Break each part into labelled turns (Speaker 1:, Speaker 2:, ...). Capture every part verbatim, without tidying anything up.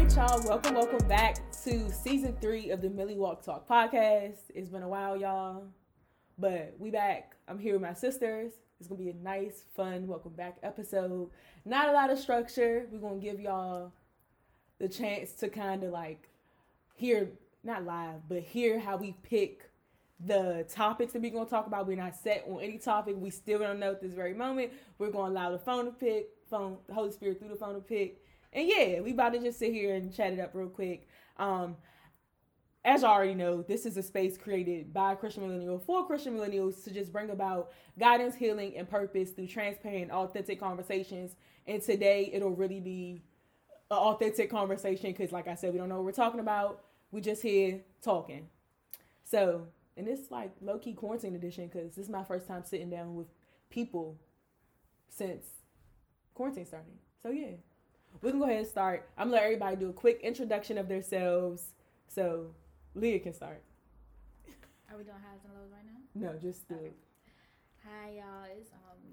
Speaker 1: right, y'all. Welcome, welcome back to season three of the Millie Walk Talk podcast. It's been a while, y'all, but we back. I'm here with my sisters. It's gonna be a nice, fun welcome back episode. Not a lot of structure. We're gonna give y'all the chance to kind of like hear, not live, but hear how we pick the topics that we're gonna talk about. We're not set on any topic. We still don't know at this very moment. We're gonna allow the phone to pick, phone, the Holy Spirit through the phone to pick. And yeah, we about to just sit here and chat it up real quick. Um, as you already know, this is a space created by a Christian millennial for Christian millennials to just bring about guidance, healing, and purpose through transparent, authentic conversations. And today, it'll really be an authentic conversation because, like I said, we don't know what we're talking about. We just here talking. So, and it's like low-key quarantine edition because this is my first time sitting down with people since quarantine started. So, yeah. We can go ahead and start. I'm going to let everybody do a quick introduction of themselves. So, Leah can start.
Speaker 2: Are we doing highs and lows right now?
Speaker 1: No, just do
Speaker 2: okay.
Speaker 1: it.
Speaker 2: Hi, y'all. It's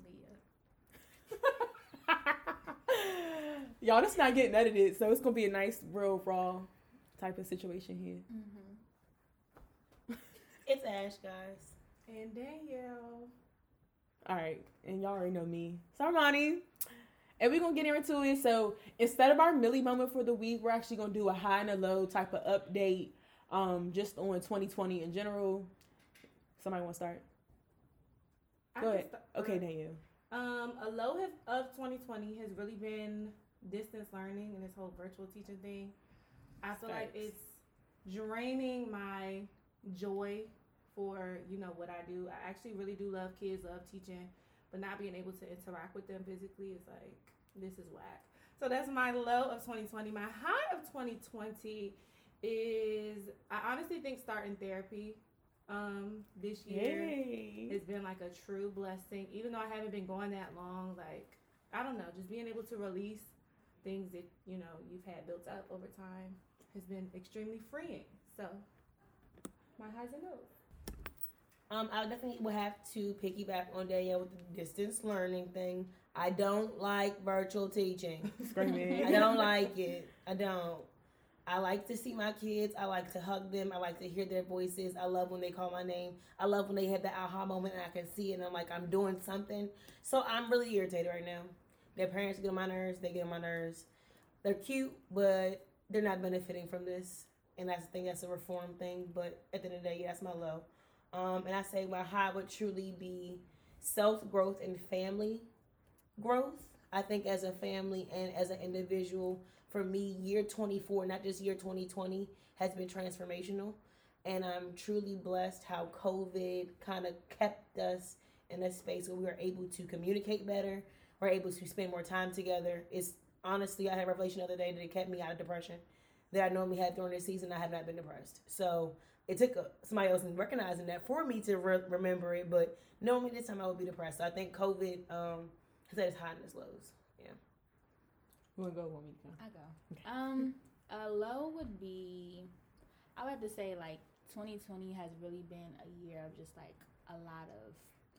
Speaker 2: um Leah.
Speaker 1: Y'all, this not getting edited, so it's going to be a nice, real, raw type of situation here.
Speaker 3: Mm-hmm. It's Ash, guys.
Speaker 4: And Danielle.
Speaker 1: All right. And y'all already know me. Sarmani. And we're going to get into it. So instead of our Millie moment for the week, we're actually going to do a high and a low type of update um, just on twenty twenty in general. Somebody want to start?
Speaker 4: I
Speaker 1: Go ahead.
Speaker 4: Start.
Speaker 1: Okay, Danielle.
Speaker 4: Um, a low have, of twenty twenty has really been distance learning and this whole virtual teaching thing. I feel Thanks. like it's draining my joy for, you know, what I do. I actually really do love kids, love teaching. But not being able to interact with them physically is like, this is whack. So that's my low of twenty twenty. My high of twenty twenty is, I honestly think starting therapy um, this year
Speaker 1: Yay.
Speaker 4: has been like a true blessing. Even though I haven't been going that long, like, I don't know, just being able to release things that, you know, you've had built up over time has been extremely freeing. So, my highs and lows.
Speaker 3: Um, I definitely would have to piggyback on Danielle with the distance learning thing. I don't like virtual teaching.
Speaker 1: Screaming.
Speaker 3: I don't like it. I don't. I like to see my kids. I like to hug them. I like to hear their voices. I love when they call my name. I love when they have that aha moment and I can see it and I'm like, I'm doing something. So I'm really irritated right now. Their parents get on my nerves. They get on my nerves. They're cute, but they're not benefiting from this. And that's the thing. That's a reform thing. But at the end of the day, yeah, that's my low. Um, and I say my high would truly be self-growth and family growth. I think as a family and as an individual, for me, year twenty-four, not just year twenty twenty, has been transformational. And I'm truly blessed how COVID kind of kept us in a space where we were able to communicate better. We're able to spend more time together. It's honestly, I had a revelation the other day that it kept me out of depression that I normally have during this season. I have not been depressed. So it took a, somebody else recognizing that for me to re- remember it, but normally this time I would be depressed. So I think COVID um, has had its highs and its lows. Yeah.
Speaker 1: You want to go one week?
Speaker 2: I go. Okay. Um, a low would be, I would have to say like twenty twenty has really been a year of just like a lot of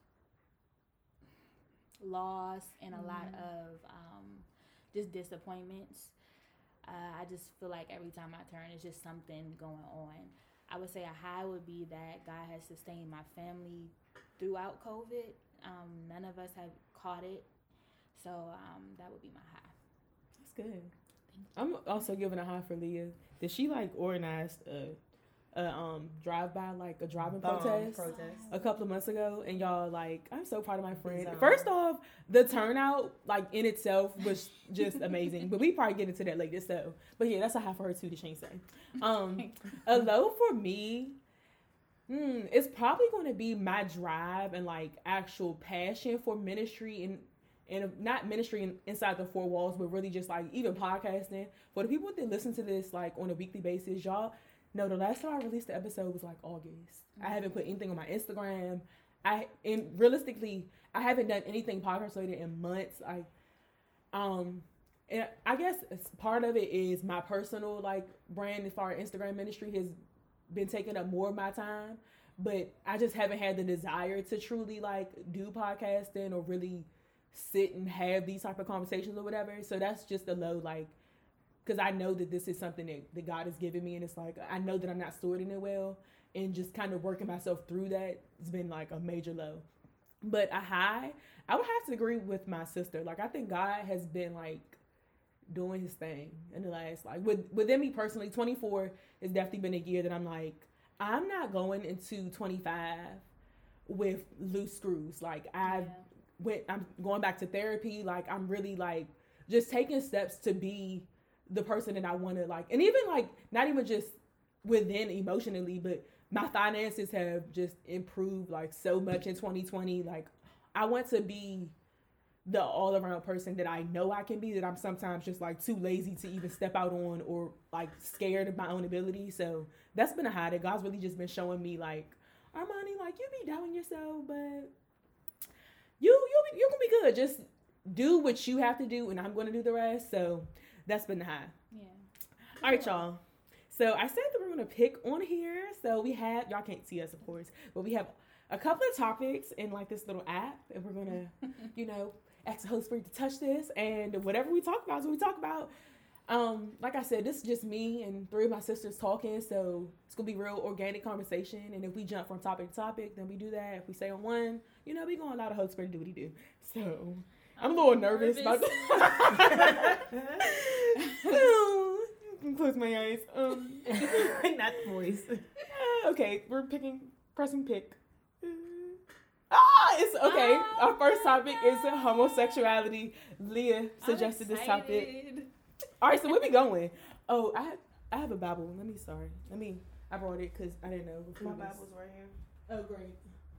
Speaker 2: loss and a mm-hmm. lot of um, just disappointments. Uh, I just feel like every time I turn, it's just something going on. I would say a high would be that God has sustained my family throughout COVID. Um, none of us have caught it. So um, that would be my high.
Speaker 1: That's good. I'm also giving a high for Leah. Did she like organize a, a um drive by like a driving
Speaker 3: Bomb
Speaker 1: protest,
Speaker 3: protest
Speaker 1: a couple of months ago? And y'all like, I'm so proud of my friend.
Speaker 3: Bizarre.
Speaker 1: First off, the turnout like in itself was just amazing. But we probably get into that later. So, but yeah, that's a high for her too. The Shane say. Um, a low for me. Hmm, it's probably going to be my drive and like actual passion for ministry and and not ministry in, inside the four walls, but really just like even podcasting. For the people that listen to this like on a weekly basis, y'all know the last time I released the episode was like August. Mm-hmm. I haven't put anything on my Instagram. I and realistically, I haven't done anything podcast related in months. I um. And I guess part of it is my personal like brand as far as Instagram ministry has been taking up more of my time, but I just haven't had the desire to truly like do podcasting or really sit and have these type of conversations or whatever. So that's just a low, like because I know that this is something that, that God has given me, and it's like I know that I'm not stewarding it well, and just kind of working myself through that has been like a major low. But a high, I would have to agree with my sister. Like, I think God has been like doing his thing in the last, like, with within me personally, twenty-four has definitely been a year that I'm like, I'm not going into twenty-five with loose screws. Like, I yeah. went, I'm going back to therapy. Like, I'm really like just taking steps to be the person that I want to, like, and even like not even just within emotionally, but my finances have just improved like so much in twenty twenty. Like, I want to be the all around person that I know I can be, that I'm sometimes just like too lazy to even step out on, or like scared of my own ability. So that's been a high that God's really just been showing me, like, Armani, like, you be doubting yourself, but you you be, you can be good. Just do what you have to do, and I'm going to do the rest. So that's been the high.
Speaker 2: Yeah.
Speaker 1: All right, y'all. So I said that we're going to pick on here. So we have, y'all can't see us, of course, but we have a couple of topics in like this little app, and we're going to, you know, ask the Holy Spirit to touch this, and whatever we talk about is what we talk about. Um, like I said, this is just me and three of my sisters talking, so it's gonna be real organic conversation. And if we jump from topic to topic, then we do that. If we stay on one, you know, we gonna allow the Holy Spirit to do what he do. So I'm, I'm a little nervous, nervous about that. Close my eyes. Um,
Speaker 3: not the voice.
Speaker 1: Uh, okay, we're picking, pressing pick. Ah, it's okay. Oh, Our first topic no. is homosexuality. Leah suggested this topic. All right, so where we going? Oh, I I have a Bible. Let me, sorry. Let me, I brought it because I didn't know.
Speaker 3: My Bible's right here.
Speaker 1: Oh, great.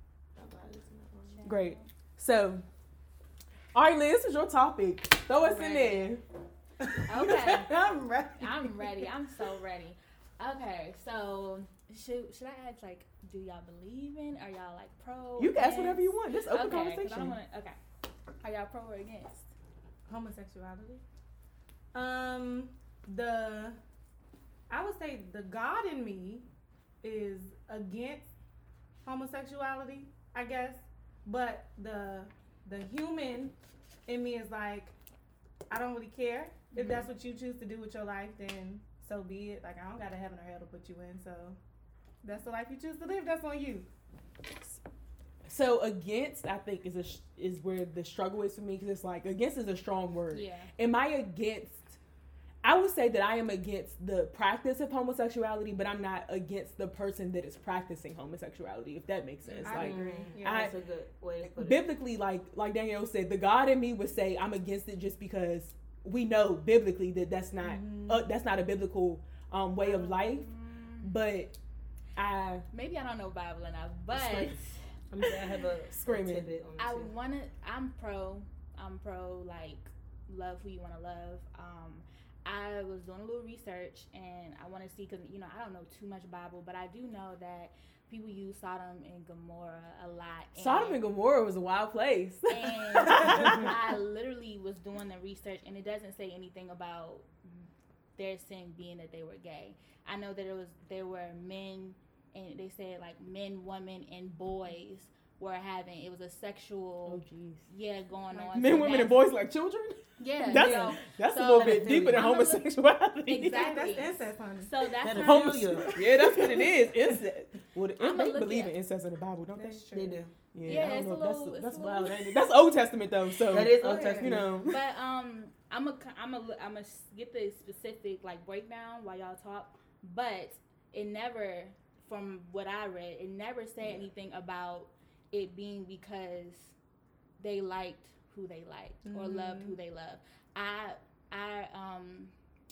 Speaker 1: Great. So, all right, Liz, this is your topic. Throw us in there.
Speaker 2: Okay.
Speaker 3: I'm ready.
Speaker 2: I'm ready. I'm so ready. Okay, so should should I ask, like, do y'all believe in? Are y'all like pro?
Speaker 1: You can ask whatever you want. Just open
Speaker 2: okay,
Speaker 1: conversation.
Speaker 2: I don't wanna, okay. Are y'all pro or against
Speaker 4: homosexuality? Um, the I would say the God in me is against homosexuality, I guess, but the the human in me is like, I don't really care. If mm-hmm. that's what you choose to do with your life, then so be it. Like, I don't got a heaven or hell to put you in, so that's the life you choose to live. That's on you.
Speaker 1: So against, I think, is a, is where the struggle is for me, because it's like, against is a strong word.
Speaker 2: Yeah.
Speaker 1: Am I against? I would say that I am against the practice of homosexuality, but I'm not against the person that is practicing homosexuality, if that makes sense.
Speaker 3: I
Speaker 1: like,
Speaker 3: agree. Yeah,
Speaker 1: I,
Speaker 3: that's a good way to put it.
Speaker 1: Biblically, like like Danielle said, the God in me would say I'm against it just because we know biblically that that's not mm-hmm. uh, that's not a biblical um, way of life. Mm-hmm. But I
Speaker 2: maybe I don't know Bible enough, but
Speaker 3: I'm gonna have a
Speaker 1: screaming.
Speaker 3: Tidbit on
Speaker 2: I
Speaker 3: too.
Speaker 2: wanna. I'm pro. I'm pro. Like, love who you want to love. Um, I was doing a little research, and I want to see, because, you know, I don't know too much Bible, but I do know that people use Sodom and Gomorrah a lot. And
Speaker 1: Sodom and Gomorrah was a wild place.
Speaker 2: And I literally was doing the research, and it doesn't say anything about their sin being that they were gay. I know that it was there were men, and they said like men, women, and boys were having, it was a sexual,
Speaker 1: oh jeez,
Speaker 2: yeah, going on.
Speaker 1: Men,
Speaker 2: so
Speaker 1: women, and boys like children.
Speaker 2: Yeah,
Speaker 1: that's
Speaker 2: so,
Speaker 1: that's
Speaker 2: so,
Speaker 1: a little bit deeper than homosexuality.
Speaker 2: Exactly.
Speaker 4: That's incest, honey.
Speaker 2: So that's
Speaker 3: that
Speaker 2: how,
Speaker 1: yeah, that's what it is. Incest. Well,
Speaker 2: I'm
Speaker 1: they
Speaker 2: look
Speaker 1: believe
Speaker 2: at,
Speaker 1: in incest in the Bible, don't
Speaker 3: that's
Speaker 1: they?
Speaker 3: True. They do.
Speaker 1: Yeah,
Speaker 2: yeah,
Speaker 1: I don't
Speaker 2: it's
Speaker 1: know.
Speaker 2: a little,
Speaker 1: that's
Speaker 2: it's
Speaker 1: that's
Speaker 2: a
Speaker 1: wild.
Speaker 2: little,
Speaker 1: Ain't it? That's Old Testament though. So
Speaker 3: that is Old
Speaker 2: okay.
Speaker 3: Testament.
Speaker 1: You know.
Speaker 2: But um, I'm a, I'm a, I'm a get the specific like breakdown while y'all talk. But it never, from what I read, it never said yeah. anything about it being because they liked who they liked mm-hmm. or loved who they loved. I I um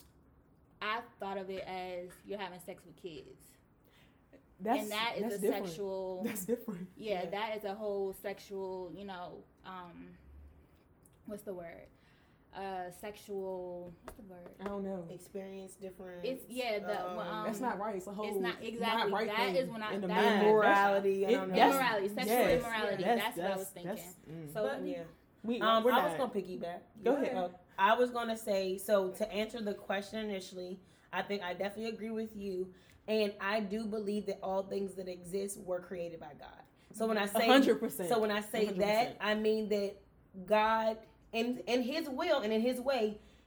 Speaker 2: I thought of it as you're having sex with kids.
Speaker 1: That's,
Speaker 2: and that is
Speaker 1: that's
Speaker 2: a
Speaker 1: different.
Speaker 2: sexual
Speaker 1: That's different.
Speaker 2: Yeah,
Speaker 1: yeah,
Speaker 2: that is a whole sexual, you know, um what's the word? Uh sexual what's the word?
Speaker 1: I don't know.
Speaker 3: Experience different.
Speaker 2: It's yeah, the
Speaker 3: um,
Speaker 2: um,
Speaker 1: that's not right. It's a whole
Speaker 2: it's not exactly
Speaker 1: not right
Speaker 2: that
Speaker 1: thing
Speaker 2: is when I
Speaker 1: in the
Speaker 2: that
Speaker 1: mind.
Speaker 3: immorality. I
Speaker 1: It,
Speaker 3: don't know.
Speaker 2: immorality, sexual
Speaker 1: yes,
Speaker 2: immorality.
Speaker 1: yes,
Speaker 2: that's, that's what I was thinking.
Speaker 1: Mm.
Speaker 2: So
Speaker 3: But, yeah.
Speaker 1: We,
Speaker 3: um,
Speaker 1: we're
Speaker 3: I
Speaker 1: not.
Speaker 3: was gonna piggyback.
Speaker 1: Go ahead.
Speaker 3: Uh, I was gonna say, so to answer the question initially, I think I definitely agree with you, and I do believe that all things that exist were created by God. So when I say
Speaker 1: one hundred percent
Speaker 3: so when I say
Speaker 1: one hundred percent
Speaker 3: that, I mean that God, in in His will and in His way,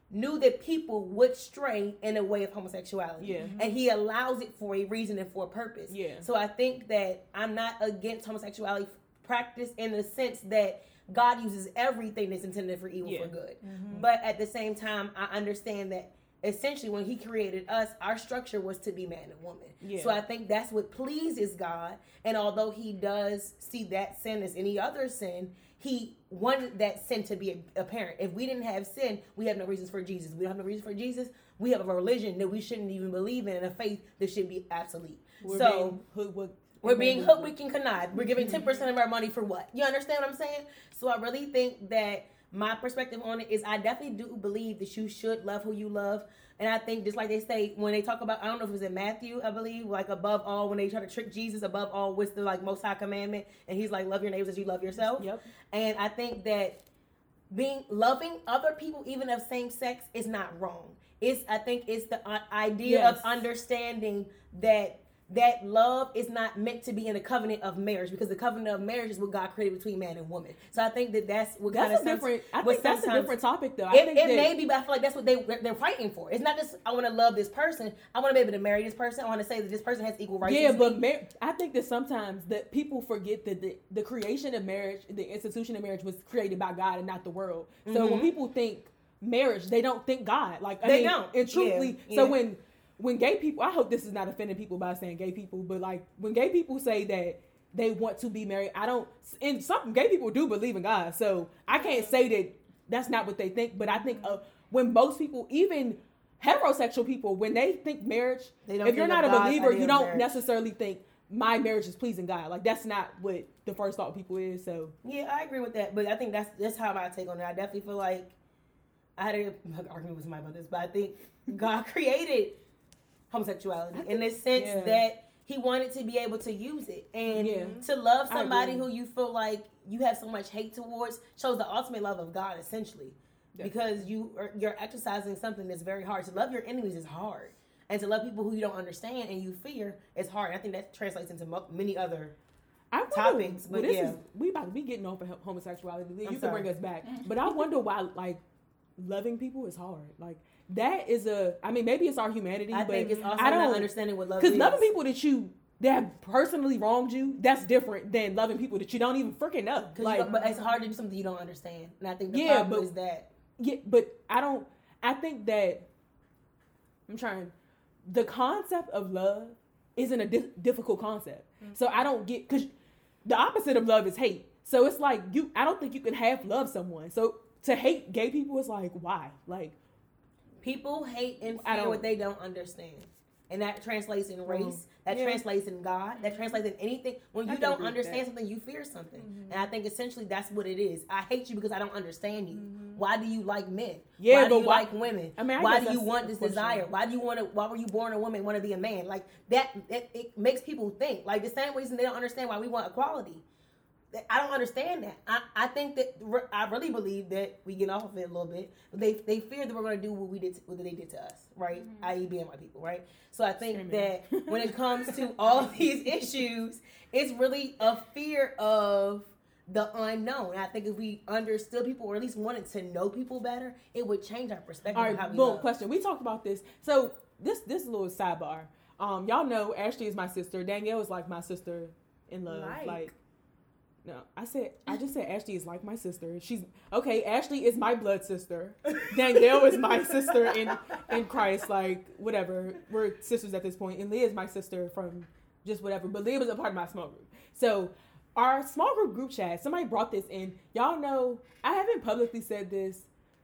Speaker 3: knew that people would stray in a way of homosexuality.
Speaker 1: Yeah.
Speaker 3: And he allows it for a reason and for a purpose.
Speaker 1: Yeah.
Speaker 3: So I think that I'm not against homosexuality practice in the sense that God uses everything that's intended for evil
Speaker 1: Yeah.
Speaker 3: for good.
Speaker 4: Mm-hmm.
Speaker 3: But at the same time, I understand that essentially when he created us, our structure was to be man and woman.
Speaker 1: Yeah.
Speaker 3: So I think that's what pleases God. And although he does see that sin as any other sin, he wanted that sin to be apparent. If we didn't have sin, we have no reasons for Jesus. We don't have no reason for Jesus. We have a religion that we shouldn't even believe in and a faith that should be obsolete.
Speaker 1: We're
Speaker 3: so
Speaker 1: being hoodwinked.
Speaker 3: we're being hooked, we can connive. We're giving ten percent of our money for what? You understand what I'm saying? So I really think that my perspective on it is I definitely do believe that you should love who you love. And I think just like they say, when they talk about, I don't know if it was in Matthew, I believe, like above all, when they try to trick Jesus, above all, what's the like most high commandment? And he's like, love your neighbors as you love yourself.
Speaker 1: Yep.
Speaker 3: And I think that being loving other people, even of same sex, is not wrong. It's I think it's the uh, idea
Speaker 1: Yes.
Speaker 3: of understanding that that love is not meant to be in a covenant of marriage, because the covenant of marriage is what God created between man and woman. So I think that that's what kind
Speaker 1: That's
Speaker 3: of
Speaker 1: a different. I
Speaker 3: what
Speaker 1: think that's a
Speaker 3: sometimes-
Speaker 1: different topic, though. I
Speaker 3: It,
Speaker 1: think
Speaker 3: it
Speaker 1: that,
Speaker 3: may be, but I feel like that's what they they're fighting for. It's not just I want to love this person. I want to be able to marry this person. I want to say that this person has equal rights.
Speaker 1: Yeah,
Speaker 3: as
Speaker 1: but
Speaker 3: me.
Speaker 1: mar- I think that sometimes that people forget that the, the creation of marriage, the institution of marriage, was created by God and not the world. So when
Speaker 3: Mhm.
Speaker 1: people think marriage, they don't think God. Like I
Speaker 3: They
Speaker 1: mean,
Speaker 3: don't.
Speaker 1: And truthfully,
Speaker 3: Yeah,
Speaker 1: so
Speaker 3: yeah.
Speaker 1: when when gay people, I hope this is not offending people by saying gay people, but like when gay people say that they want to be married, I don't. And some gay people do believe in God, so I can't say that that's not what they think. But I think uh, when most people, even heterosexual people, when they think marriage,
Speaker 3: They don't
Speaker 1: if you're
Speaker 3: think
Speaker 1: not
Speaker 3: of
Speaker 1: a
Speaker 3: God's
Speaker 1: believer,
Speaker 3: idea
Speaker 1: you
Speaker 3: of
Speaker 1: don't
Speaker 3: marriage.
Speaker 1: necessarily think my marriage is pleasing God. Like that's not what the first thought of people is. So
Speaker 3: Yeah, I agree with that, but I think that's that's how I take on it. I definitely feel like I had an argument with somebody about this, but I think God created homosexuality in the sense
Speaker 1: yeah.
Speaker 3: that He wanted to be able to use it, and
Speaker 1: Yeah.
Speaker 3: to love
Speaker 1: I
Speaker 3: somebody
Speaker 1: agree.
Speaker 3: who you feel like you have so much hate towards shows the ultimate love of God, essentially, because you are, you're exercising something that's very hard. To love your enemies is hard, and to love people who you don't understand and you fear is hard. I think that translates into mo- many other.
Speaker 1: I wonder,
Speaker 3: Topics,
Speaker 1: well,
Speaker 3: but
Speaker 1: this
Speaker 3: yeah.
Speaker 1: is we about to be getting off of homosexuality. You
Speaker 3: I'm
Speaker 1: can
Speaker 3: sorry.
Speaker 1: bring us back, but I wonder why like loving people is hard. Like that is a. I mean, maybe it's our humanity,
Speaker 3: I
Speaker 1: but
Speaker 3: think it's also
Speaker 1: I
Speaker 3: not
Speaker 1: don't
Speaker 3: understanding what love is.
Speaker 1: because loving people that you that have personally wronged you, that's different than loving people that you don't even freaking know.
Speaker 3: 'Cause
Speaker 1: Like,
Speaker 3: you don't- but it's hard to do something you don't understand, and I think the
Speaker 1: Yeah,
Speaker 3: problem
Speaker 1: but-
Speaker 3: is that.
Speaker 1: yeah, but I don't. I think that I'm trying. The concept of love isn't a di- difficult concept,
Speaker 3: Mm-hmm.
Speaker 1: so I don't get because the opposite of love is hate. So it's like you. I don't think you can half love someone. So to hate gay people is like why? Like
Speaker 3: People hate and
Speaker 1: I
Speaker 3: fear
Speaker 1: don't-
Speaker 3: what they don't understand. And that translates in race.
Speaker 1: Well,
Speaker 3: that
Speaker 1: yeah.
Speaker 3: translates in God. That translates in anything. When
Speaker 1: I
Speaker 3: you
Speaker 1: can
Speaker 3: don't
Speaker 1: agree with
Speaker 3: understand
Speaker 1: that.
Speaker 3: something, you fear something. And I think essentially that's what it is. I hate you because I don't understand you. Why do you like men?
Speaker 1: Yeah,
Speaker 3: why do
Speaker 1: but
Speaker 3: you
Speaker 1: why-
Speaker 3: like women?
Speaker 1: I mean, I
Speaker 3: why
Speaker 1: guess
Speaker 3: do you
Speaker 1: that's
Speaker 3: want
Speaker 1: a
Speaker 3: this
Speaker 1: question.
Speaker 3: desire? Why do you want to? Why were you born a woman? Want to be a man? Like that. It, it makes people think. Like the same reason they don't understand why we want equality. I don't understand that. I, I think that re- I really believe that we get off of it a little bit. But they they fear that we're going to do what we did, to, what they did to us, right?
Speaker 2: Mhm.
Speaker 3: that is being white people, right? So I think
Speaker 1: Screaming.
Speaker 3: that when it comes to all of these issues, it's really a fear of the unknown. And I think if we understood people, or at least wanted to know people better, it would change our perspective
Speaker 1: all
Speaker 3: of how
Speaker 1: right,
Speaker 3: we
Speaker 1: boom.
Speaker 3: love.
Speaker 1: Question. We talked about this. So this this little sidebar. Um, y'all know Ashley is my sister. Danielle is like my sister in love.
Speaker 4: Like.
Speaker 1: like No, I said I just said Ashley is like my sister. She's okay. Ashley is my blood sister. Danielle is my sister in in Christ. Like whatever, we're sisters at this point. And Leah is my sister from just whatever. But Leah was a part of my small group. So our small group group chat. Somebody brought this in. Y'all know I haven't publicly said this.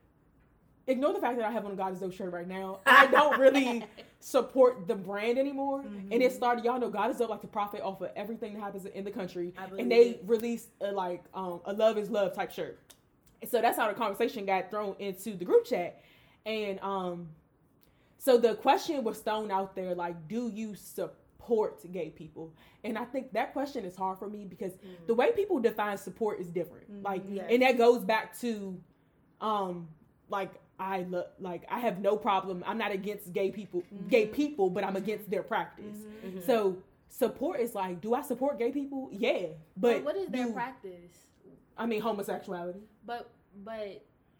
Speaker 1: Ignore the fact that I have on a God is Dope shirt right now. I don't really support the brand anymore.
Speaker 3: Mm-hmm.
Speaker 1: And it started, y'all know God is Dope like to profit off of everything that happens in the country.
Speaker 3: I believe
Speaker 1: And they
Speaker 3: it.
Speaker 1: released a, like um, a love is love type shirt. And so that's how the conversation got thrown into the group chat. And um, so the question was thrown out there like, do you support gay people? And I think that question is hard for me because the way people define support is different. Like,
Speaker 3: Yes.
Speaker 1: and that goes back to um, like, I look like I have no problem. I'm not against gay people, gay people, but I'm against their practice.
Speaker 3: Mhm.
Speaker 1: So support is like, do I support gay people? Yeah, but
Speaker 2: But what is their
Speaker 1: do-
Speaker 2: practice?
Speaker 1: I mean, homosexuality.
Speaker 2: But but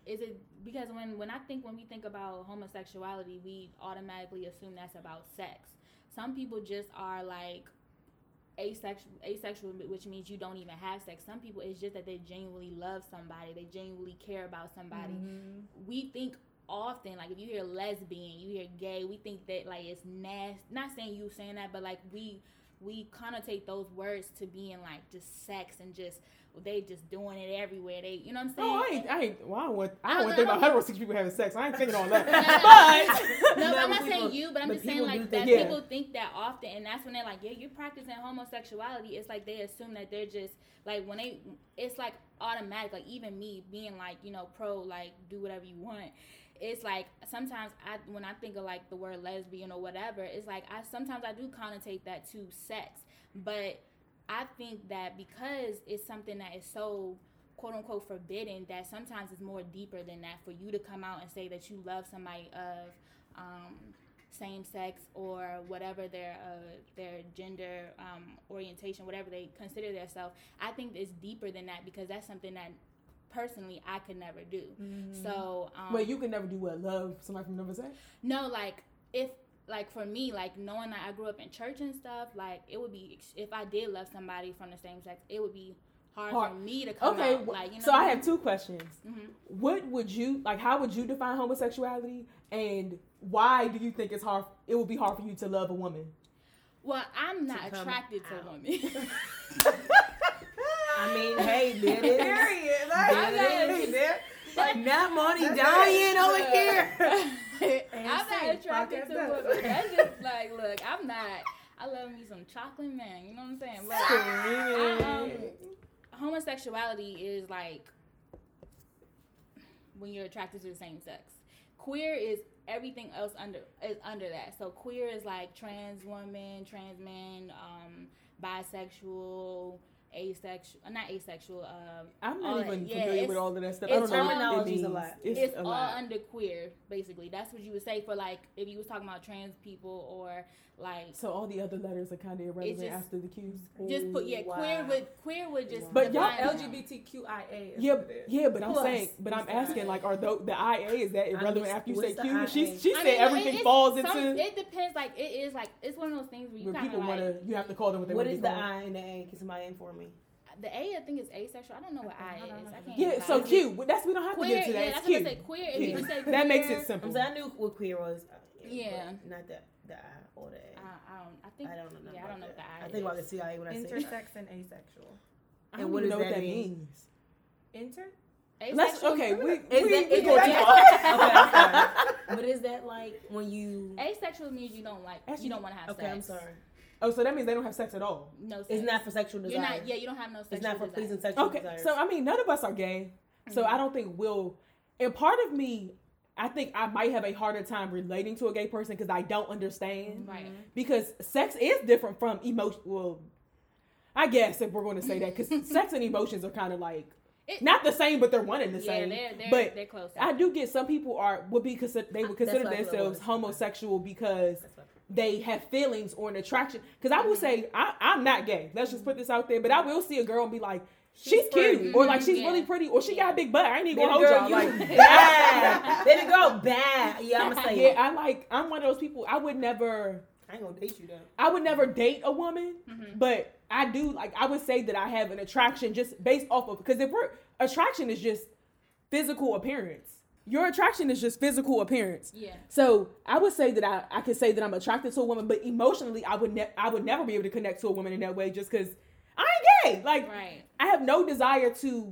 Speaker 2: is it because when when I think when we think about homosexuality, we automatically assume that's about sex. Some people just are like asexual, asexual, which means you don't even have sex. Some people, it's just that they genuinely love somebody. They genuinely care about somebody. Mm-hmm. We think often, like if you hear lesbian, you hear gay, we think that like it's nasty. Not saying you saying that, but like we we connotate those words to being like just sex and just they just doing it everywhere. They, you know what I'm saying?
Speaker 1: No, I ain't. I ain't. Well, I don't want. I don't
Speaker 2: I
Speaker 1: want to think
Speaker 2: don't-
Speaker 1: about heterosexual people having sex. I ain't thinking on that. But
Speaker 2: No,
Speaker 3: No,
Speaker 2: I'm not
Speaker 3: people-
Speaker 2: saying you, but I'm
Speaker 3: but
Speaker 2: just saying
Speaker 3: people
Speaker 2: like
Speaker 3: do
Speaker 2: that
Speaker 3: think-
Speaker 1: Yeah.
Speaker 2: people think that often, and that's when they're like, yeah, you're practicing homosexuality. It's like they assume that they're just like when they, it's like automatic. Like even me being like, you know, pro, like do whatever you want. It's like sometimes I when I think of like the word lesbian or whatever, it's like I sometimes I do connotate that to sex, but I think that because it's something that is so quote unquote forbidden, that sometimes it's more deeper than that for you to come out and say that you love somebody of um, same sex or whatever their uh, their gender um, orientation, whatever they consider themselves. I think it's deeper than that because that's something that personally I could never do. Mm-hmm. So um,
Speaker 1: wait, you can never do what? Love somebody from another sex?
Speaker 2: no, like if like for me, like knowing that I grew up in church and stuff, like it would be if I did love somebody from the same sex, it would be hard, hard. for me to come
Speaker 1: okay,
Speaker 2: out. Like, you know
Speaker 1: so I
Speaker 2: I
Speaker 1: have two questions.
Speaker 2: Mm-hmm.
Speaker 1: What would you like? How would you define homosexuality, and why do you think it's hard? It would be hard for you to love a woman.
Speaker 2: Well, I'm not
Speaker 3: to
Speaker 2: attracted
Speaker 3: out.
Speaker 2: to women.
Speaker 3: I mean, hey, there it is.
Speaker 4: Period.
Speaker 2: I'm
Speaker 3: There
Speaker 2: not-
Speaker 3: it is. There. That money dying over here.
Speaker 2: I'm not attracted to
Speaker 4: Podcast
Speaker 2: women. That's just like, look, I'm not. I love me some chocolate man. You know what I'm saying? But I, um, homosexuality is like when you're attracted to the same sex. Queer is everything else under is under that. So queer is like trans woman, trans men, um, bisexual, asexual, not asexual. Um,
Speaker 1: I'm
Speaker 2: all
Speaker 1: not
Speaker 2: that.
Speaker 1: even
Speaker 2: Yeah,
Speaker 1: familiar
Speaker 2: it's-
Speaker 1: with all of that stuff. I
Speaker 2: it's
Speaker 1: don't know what it
Speaker 3: terminology's
Speaker 1: means.
Speaker 3: a lot.
Speaker 1: It's,
Speaker 2: It's
Speaker 1: a
Speaker 2: all
Speaker 1: lot.
Speaker 2: under queer, basically. That's what you would say for like if you was talking about trans people or like
Speaker 1: So all the other letters are kind of irrelevant
Speaker 2: just-
Speaker 1: after the Q's.
Speaker 2: just put yeah,
Speaker 3: Wow.
Speaker 2: queer would queer would just
Speaker 1: But y'all-
Speaker 2: define
Speaker 4: L
Speaker 2: them.
Speaker 4: G B T Q I A. Is
Speaker 1: Yeah,
Speaker 4: what it is.
Speaker 1: yeah, but I'm
Speaker 3: Plus.
Speaker 1: saying, but I'm asking, like, are the, the I A, is that irrelevant
Speaker 3: just-
Speaker 1: after you
Speaker 3: what's
Speaker 1: say
Speaker 3: the
Speaker 1: Q?
Speaker 3: I A?
Speaker 1: She she
Speaker 2: I
Speaker 1: said
Speaker 2: mean,
Speaker 1: everything
Speaker 2: it's
Speaker 1: falls
Speaker 2: some-
Speaker 1: into.
Speaker 2: It depends. Like it is like it's one of those things where you
Speaker 1: When
Speaker 2: kind of
Speaker 1: people
Speaker 2: like
Speaker 1: want to, you have to call them what they
Speaker 3: What
Speaker 1: want to
Speaker 3: is
Speaker 1: be
Speaker 3: the
Speaker 1: called.
Speaker 3: I and the A? Can somebody inform me?
Speaker 2: the A. I think is asexual. I don't know what I
Speaker 4: I don't
Speaker 2: is.
Speaker 4: know.
Speaker 2: I can't.
Speaker 1: Yeah,
Speaker 2: even
Speaker 1: so
Speaker 2: lie.
Speaker 1: Q. That's we don't have to
Speaker 2: Queer.
Speaker 1: get to that.
Speaker 2: Yeah,
Speaker 1: It's
Speaker 2: that's what I
Speaker 1: Q.
Speaker 2: say. Queer. If
Speaker 1: Yeah.
Speaker 2: you say queer,
Speaker 1: That makes it
Speaker 3: I'm
Speaker 1: simple.
Speaker 3: saying I knew what queer was. uh,
Speaker 2: Yeah.
Speaker 3: but Not the the I or the A.
Speaker 2: I, I don't. I think.
Speaker 3: I don't know. nothing
Speaker 2: Yeah, I don't know
Speaker 3: about
Speaker 2: what the
Speaker 3: that.
Speaker 2: I
Speaker 3: I think about the
Speaker 2: is.
Speaker 3: C I A when I say that.
Speaker 4: Intersex and asexual.
Speaker 1: I don't
Speaker 3: And what
Speaker 1: even
Speaker 3: does
Speaker 1: know what
Speaker 3: that
Speaker 1: that
Speaker 3: mean?
Speaker 1: means.
Speaker 4: Inter?
Speaker 1: Let's
Speaker 2: Asexual.
Speaker 1: okay. We we,
Speaker 3: Is
Speaker 1: we,
Speaker 3: that,
Speaker 1: we
Speaker 3: is
Speaker 1: gonna
Speaker 3: that,
Speaker 1: talk.
Speaker 3: okay, I'm sorry. But is that like when you?
Speaker 2: Asexual means you don't like.
Speaker 1: Actually,
Speaker 2: you don't want to have
Speaker 3: Okay,
Speaker 2: sex.
Speaker 3: I'm sorry.
Speaker 1: Oh, so that means they don't have sex at all.
Speaker 2: No sex.
Speaker 3: It's not for sexual desire.
Speaker 2: You're not. Yeah, you don't have no sexual
Speaker 3: It's not for
Speaker 2: desire.
Speaker 3: pleasing sexual
Speaker 1: Okay,
Speaker 3: desires.
Speaker 1: so I mean, none of us are gay, so
Speaker 2: Mhm.
Speaker 1: I don't think we'll. And part of me, I think I might have a harder time relating to a gay person because I don't understand.
Speaker 2: Right.
Speaker 1: Because sex is different from emotion. Well, I guess if we're going to say that, because sex and emotions are kind of like
Speaker 2: It-
Speaker 1: not the same, but they're one and the
Speaker 2: Yeah,
Speaker 1: same.
Speaker 2: they're they're
Speaker 1: but
Speaker 2: they're close.
Speaker 1: I do get some people are would be consider they would consider
Speaker 3: That's what I thought it
Speaker 1: themselves
Speaker 3: was.
Speaker 1: homosexual because
Speaker 3: That's what-
Speaker 1: they have feelings or an attraction. Because I will say I, I'm not gay. Let's just put this out there. But I will see a girl and be like, she's,
Speaker 3: She's
Speaker 1: cute,
Speaker 3: pretty.
Speaker 1: or like she's
Speaker 2: Yeah.
Speaker 1: really pretty, or she got a big butt. I ain't even
Speaker 3: Baby
Speaker 1: gonna hold
Speaker 3: girl,
Speaker 1: y'all.
Speaker 3: you
Speaker 1: Like,
Speaker 3: bad. Baby girl, bad. Yeah, I'm gonna say
Speaker 1: yeah,
Speaker 3: it.
Speaker 1: I like. I'm one of those people. I would never.
Speaker 3: I ain't gonna date you though.
Speaker 1: I would never date a woman,
Speaker 2: Mhm.
Speaker 1: but I do like. I would say that I have an attraction just based off of because if we're attraction is just physical appearance. Your attraction is just physical appearance.
Speaker 2: Yeah.
Speaker 1: So I would say that I, I could say that I'm attracted to a woman, but emotionally I would ne- I would never be able to connect to a woman in that way just because I ain't gay. Like
Speaker 2: Right.
Speaker 1: I have no desire to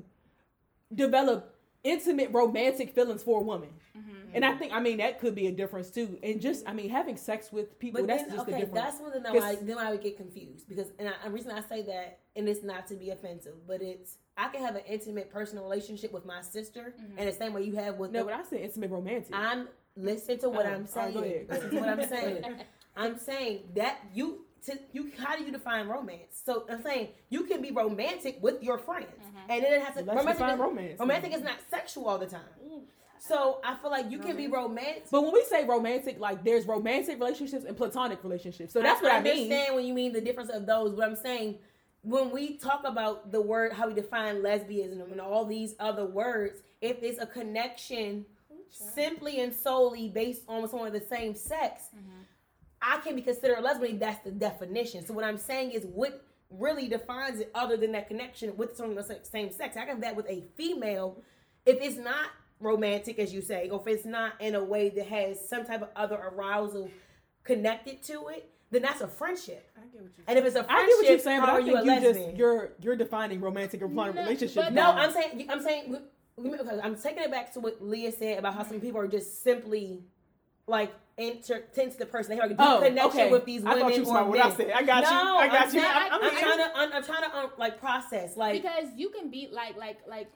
Speaker 1: develop intimate romantic feelings for a woman.
Speaker 2: Mm-hmm.
Speaker 1: And I think I mean that could be a difference too. And just I mean having sex with people
Speaker 3: But
Speaker 1: that's
Speaker 3: then,
Speaker 1: just the
Speaker 3: okay,
Speaker 1: difference.
Speaker 3: that's when then I,
Speaker 1: Cause-
Speaker 3: then I would get confused because, and I, the reason I say that, and it's not to be offensive, but it's I can have an intimate personal relationship with my sister,
Speaker 2: Mhm.
Speaker 3: and the same way you have with.
Speaker 1: No,
Speaker 3: the,
Speaker 1: but I said intimate romantic.
Speaker 3: I'm listen to what
Speaker 1: Oh,
Speaker 3: I'm
Speaker 1: all right,
Speaker 3: saying.
Speaker 1: go ahead.
Speaker 3: Listen to what I'm saying. I'm saying that you. To, you how do you define romance? So I'm saying you can be romantic with your friends,
Speaker 2: Mhm.
Speaker 3: and then it has to
Speaker 1: Let's
Speaker 3: romantic.
Speaker 1: define
Speaker 3: Is,
Speaker 1: romance.
Speaker 3: romantic is not sexual all the time. So I feel like you can be romantic.
Speaker 1: But when we say romantic, like there's romantic relationships and platonic relationships. So that's what I, mean.
Speaker 3: understand when you mean the difference of those. But I'm saying when we talk about the word, how we define lesbianism and all these other words, if it's a connection simply and solely based on someone of the same sex, mm-hmm. I can be considered a lesbian. That's the definition. So what I'm saying is, what really defines it other than that connection with someone of the same sex? I can have that with a female if it's not romantic, as you say, or if it's not in a way that has some type of other arousal connected to it. Then that's a friendship.
Speaker 4: I get what you're saying.
Speaker 3: And if it's a friendship,
Speaker 1: I get what you're saying,
Speaker 3: how
Speaker 1: but I
Speaker 3: are
Speaker 1: think
Speaker 3: you a
Speaker 1: you
Speaker 3: lesbian?
Speaker 1: just you're you're defining romantic and platonic
Speaker 2: No,
Speaker 1: relationships.
Speaker 2: but
Speaker 3: No,
Speaker 1: now.
Speaker 3: I'm saying I'm saying I'm taking it back to what Leah said about how some people are just simply like enter into the person. They have a deep
Speaker 1: oh,
Speaker 3: connection
Speaker 1: okay.
Speaker 3: with these women.
Speaker 1: I thought you
Speaker 3: or
Speaker 1: saw what I
Speaker 3: men.
Speaker 1: said. I got
Speaker 3: no,
Speaker 1: you. I got
Speaker 3: I'm
Speaker 1: you.
Speaker 3: Not,
Speaker 1: I'm, I'm,
Speaker 3: I'm trying to. I'm, I'm trying to um, like process like
Speaker 2: because you can be like like like.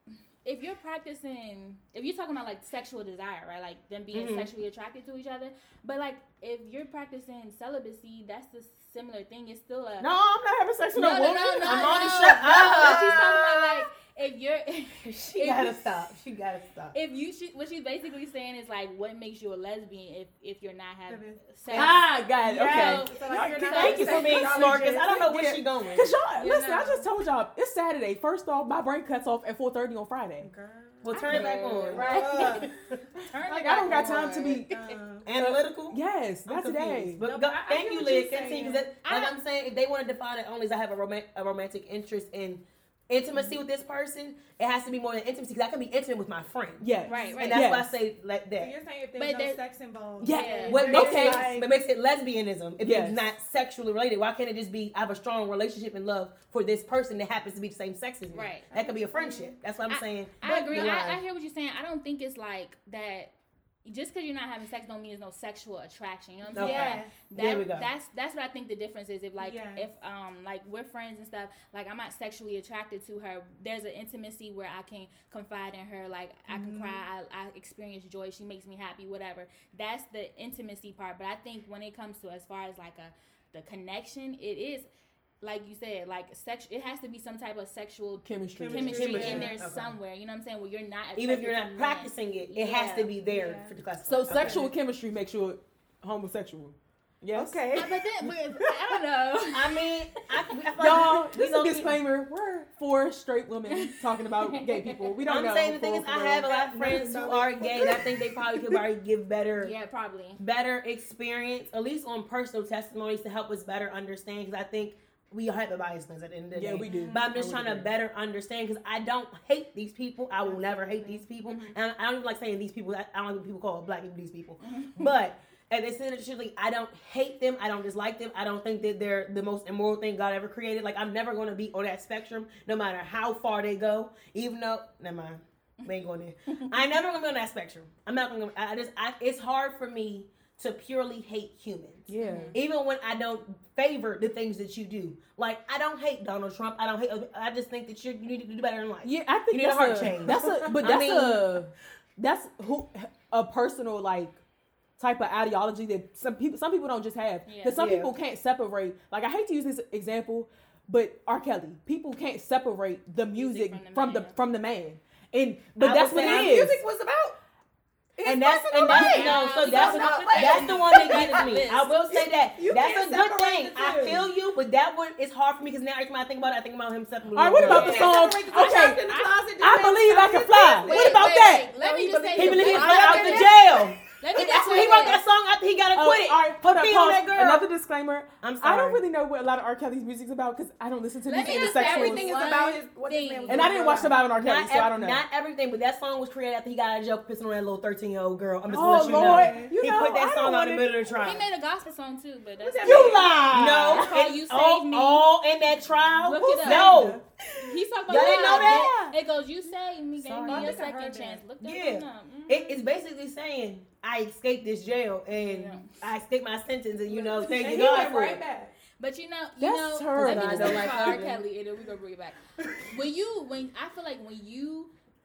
Speaker 2: If you're practicing, if you're talking about like sexual desire, right? Like them being mm-hmm. sexually attracted to each other. But like if you're practicing celibacy, that's the similar thing. It's still a
Speaker 1: no. I'm not having sex with
Speaker 2: no,
Speaker 1: no,
Speaker 2: no,
Speaker 1: woman.
Speaker 2: no, no,
Speaker 3: I'm
Speaker 2: no,
Speaker 3: only
Speaker 2: no,
Speaker 3: shut
Speaker 2: no,
Speaker 3: up.
Speaker 2: But she's talking about like if you're
Speaker 3: she
Speaker 2: if
Speaker 3: gotta
Speaker 2: you,
Speaker 3: stop. She gotta stop.
Speaker 2: If you she, what she's basically saying is like what makes you a lesbian if if you're not having sex.
Speaker 1: Ah, got it.
Speaker 3: Yeah.
Speaker 1: Okay.
Speaker 4: So, like, you're not
Speaker 3: Thank you for being smart, because I don't know where
Speaker 1: Yeah.
Speaker 3: she going.
Speaker 1: Cause y'all,
Speaker 2: You
Speaker 1: listen,
Speaker 2: know.
Speaker 1: I just told y'all it's Saturday. First off, my brain cuts off at four thirty on Friday.
Speaker 4: Girl.
Speaker 3: Well, turn it back on.
Speaker 2: Right.
Speaker 4: Uh,
Speaker 2: Turn
Speaker 1: Like
Speaker 2: it
Speaker 1: I don't
Speaker 2: back
Speaker 1: got time
Speaker 2: on.
Speaker 1: to be.
Speaker 4: uh,
Speaker 1: Uh,
Speaker 3: Analytical.
Speaker 1: yes,
Speaker 3: I'm
Speaker 1: not today.
Speaker 3: confused. But
Speaker 4: No,
Speaker 3: go,
Speaker 4: but I- I
Speaker 3: thank
Speaker 4: get
Speaker 3: you,
Speaker 4: what
Speaker 3: Liz.
Speaker 4: you're
Speaker 3: Continue.
Speaker 4: saying.
Speaker 3: 'Cause that, like
Speaker 2: I-
Speaker 3: I'm saying, if they want to define it only as I have a, rom- a romantic interest in intimacy
Speaker 4: Mm-hmm.
Speaker 3: with this person, it has to be more than intimacy. Because I can be intimate with my friend.
Speaker 1: Yes.
Speaker 2: Right, right.
Speaker 3: And that's
Speaker 1: Yes.
Speaker 3: why I say like
Speaker 4: so
Speaker 3: that.
Speaker 4: you're saying if there's
Speaker 2: But
Speaker 4: no
Speaker 2: there's-
Speaker 4: sex involved,
Speaker 1: Yeah.
Speaker 2: Yeah.
Speaker 3: What makes
Speaker 1: Okay.
Speaker 3: it,
Speaker 4: like-
Speaker 3: what makes it lesbianism if
Speaker 1: Yes.
Speaker 3: it's not sexually related? Why can't it just be I have a strong relationship and love for this person that happens to be the same sex as me?
Speaker 2: Right.
Speaker 3: That could be a friendship. That's what I'm saying.
Speaker 2: I agree.
Speaker 3: The
Speaker 2: I,
Speaker 3: line.
Speaker 2: I hear what you're saying. I don't think it's like that. Just because you're not having sex don't mean there's no sexual attraction. You know what I'm saying?
Speaker 3: Okay.
Speaker 4: Yeah.
Speaker 2: That,
Speaker 3: There we go.
Speaker 2: That's that's what I think the difference is. If like
Speaker 4: Yeah.
Speaker 2: if um like we're friends and stuff, like I'm not sexually attracted to her. There's an intimacy where I can confide in her. Like I can
Speaker 4: Mhm.
Speaker 2: cry. I, I experience joy. She makes me happy. Whatever. That's the intimacy part. But I think when it comes to as far as like a the connection, it is. Like you said, like sex, it has to be some type of sexual
Speaker 1: Chemistry.
Speaker 2: chemistry,
Speaker 3: Chemistry.
Speaker 2: in there
Speaker 3: Okay.
Speaker 2: somewhere. You know what I'm saying? Where you're not
Speaker 3: Even if you're
Speaker 2: attracted
Speaker 3: not
Speaker 2: to men.
Speaker 3: practicing it, it has
Speaker 2: Yeah.
Speaker 3: to be there
Speaker 4: Yeah.
Speaker 3: for the class.
Speaker 1: So
Speaker 3: Okay.
Speaker 1: sexual chemistry makes you homosexual. Yes.
Speaker 4: Okay.
Speaker 2: Uh, But then, but, I don't know.
Speaker 3: I mean, I, I feel like
Speaker 1: Y'all,
Speaker 3: we
Speaker 1: this is a
Speaker 3: don't need-
Speaker 1: disclaimer. We're four straight women talking about gay people. We don't
Speaker 3: I'm
Speaker 1: know.
Speaker 3: saying the thing
Speaker 1: for-
Speaker 3: is,
Speaker 1: for
Speaker 3: I
Speaker 1: real.
Speaker 3: have a lot of friends who are gay, and I think they probably could probably give better,
Speaker 2: Yeah, probably.
Speaker 3: better experience, at least on personal testimonies, to help us better understand. Because I think we all have a bias at the end of the
Speaker 1: Yeah,
Speaker 3: day.
Speaker 1: we do.
Speaker 3: But I'm just
Speaker 1: I
Speaker 3: trying
Speaker 1: would
Speaker 3: to
Speaker 1: agree.
Speaker 3: better understand, because I don't hate these people. I will never hate these people,
Speaker 2: Mhm.
Speaker 3: and I don't even like saying these people. I I don't like when people call black people these people,
Speaker 2: Mhm.
Speaker 3: but. And essentially, I don't hate them. I don't dislike them. I don't think that they're the most immoral thing God ever created. Like, I'm never going to be on that spectrum, no matter how far they go. Even though, never mind, we ain't going there. I'm never going to be on that spectrum. I'm not going to. I just, I, it's hard for me to purely hate humans.
Speaker 1: Yeah.
Speaker 2: Mhm.
Speaker 3: Even when I don't favor the things that you do. Like, I don't hate Donald Trump. I don't hate. I just think that you you need to do better in life.
Speaker 1: Yeah, I think
Speaker 3: You need a
Speaker 1: that's
Speaker 3: heart
Speaker 1: a,
Speaker 3: change.
Speaker 1: That's a, but
Speaker 3: I
Speaker 1: that's
Speaker 3: mean-
Speaker 1: a, that's who a personal like type of ideology that some people some people don't just have.
Speaker 2: Yeah.
Speaker 1: Because some
Speaker 3: Yeah.
Speaker 1: people can't separate. Like I hate to use this example, but R. Kelly, people can't separate the music,
Speaker 2: Music
Speaker 1: from
Speaker 2: from
Speaker 1: the
Speaker 2: the man.
Speaker 1: from the man. And but
Speaker 3: I
Speaker 1: that's
Speaker 3: would
Speaker 1: what
Speaker 3: say
Speaker 1: it
Speaker 3: our
Speaker 1: is.
Speaker 3: music
Speaker 4: was about.
Speaker 3: And that's and that's
Speaker 2: life.
Speaker 3: no, so
Speaker 2: Yeah,
Speaker 3: that's
Speaker 2: it's
Speaker 3: the,
Speaker 2: about the
Speaker 3: that's
Speaker 2: life.
Speaker 3: the one that gets me.
Speaker 2: Liz.
Speaker 3: I will say that
Speaker 4: You
Speaker 3: that's a
Speaker 4: can't
Speaker 3: good
Speaker 4: separate
Speaker 3: thing.
Speaker 4: the
Speaker 3: I
Speaker 4: two.
Speaker 3: feel you, but that one is hard for me because now every time I think about it, I think about him separately.
Speaker 1: All right, what about the
Speaker 4: You
Speaker 1: song?
Speaker 4: can't separate the
Speaker 1: Okay,
Speaker 4: trapped in the closet,
Speaker 1: I
Speaker 4: just
Speaker 1: believe I
Speaker 4: make
Speaker 1: can
Speaker 4: some
Speaker 1: fly.
Speaker 4: business.
Speaker 1: What about
Speaker 2: wait,
Speaker 1: that?
Speaker 2: Wait, let me
Speaker 4: He
Speaker 2: just say
Speaker 3: He
Speaker 2: this.
Speaker 3: believed he
Speaker 2: I
Speaker 3: got out
Speaker 2: love
Speaker 3: the
Speaker 2: it.
Speaker 3: jail.
Speaker 2: Let me
Speaker 3: That's
Speaker 2: just
Speaker 3: when
Speaker 2: say
Speaker 3: he wrote
Speaker 2: this.
Speaker 3: that song after he got
Speaker 1: Oh,
Speaker 3: acquitted.
Speaker 1: all right,
Speaker 3: for
Speaker 1: hold on,
Speaker 3: being on
Speaker 1: pause.
Speaker 3: that girl.
Speaker 1: Another disclaimer.
Speaker 3: I'm
Speaker 1: I
Speaker 3: sorry.
Speaker 1: don't really know what a lot of R. Kelly's music's about because I don't listen to
Speaker 2: Let
Speaker 1: music
Speaker 2: me
Speaker 1: in the
Speaker 2: just say
Speaker 1: sexual.
Speaker 4: Everything is
Speaker 2: One
Speaker 4: about his what this
Speaker 2: thing.
Speaker 4: man was
Speaker 1: And I didn't watch the Bible on R. Kelly,
Speaker 3: Not,
Speaker 1: so I
Speaker 3: ev-
Speaker 1: don't know.
Speaker 3: not everything, but that song was created after he got out of jail for pissing on that little thirteen year old girl. I'm just
Speaker 1: Oh,
Speaker 3: gonna let you
Speaker 1: Lord.
Speaker 3: know.
Speaker 1: You
Speaker 3: he
Speaker 1: know,
Speaker 3: put that
Speaker 1: I
Speaker 3: song
Speaker 1: don't
Speaker 3: out in the
Speaker 1: wanna-
Speaker 3: middle of the trial.
Speaker 2: He made a gospel song too, but that's
Speaker 4: that
Speaker 1: You
Speaker 4: mean?
Speaker 1: lie.
Speaker 3: No,
Speaker 2: That's called
Speaker 3: it-
Speaker 2: You
Speaker 3: all,
Speaker 2: Saved Me.
Speaker 3: all in that trial.
Speaker 2: Look it up.
Speaker 3: No,
Speaker 2: He's talking about
Speaker 3: Y'all didn't know
Speaker 2: God.
Speaker 3: that?
Speaker 2: It goes, you say me, gave
Speaker 3: Sorry.
Speaker 2: me
Speaker 3: I
Speaker 2: a
Speaker 4: think I
Speaker 2: second
Speaker 4: heard
Speaker 2: chance.
Speaker 4: that.
Speaker 2: Look that
Speaker 3: Yeah.
Speaker 2: one up. Mhm.
Speaker 3: it, it's basically saying I escaped this jail and
Speaker 2: Yeah.
Speaker 3: I escaped my sentence, and you know, thank
Speaker 4: And
Speaker 3: you
Speaker 4: he
Speaker 3: God
Speaker 4: went
Speaker 3: for
Speaker 4: right
Speaker 3: it.
Speaker 4: back.
Speaker 2: But you know, you
Speaker 1: That's
Speaker 2: know,
Speaker 1: her.
Speaker 2: let me
Speaker 3: I
Speaker 2: just
Speaker 3: don't
Speaker 2: say
Speaker 3: like
Speaker 2: for R.
Speaker 3: her.
Speaker 2: Kelly, and then we gonna bring it back. When you, when I feel like when you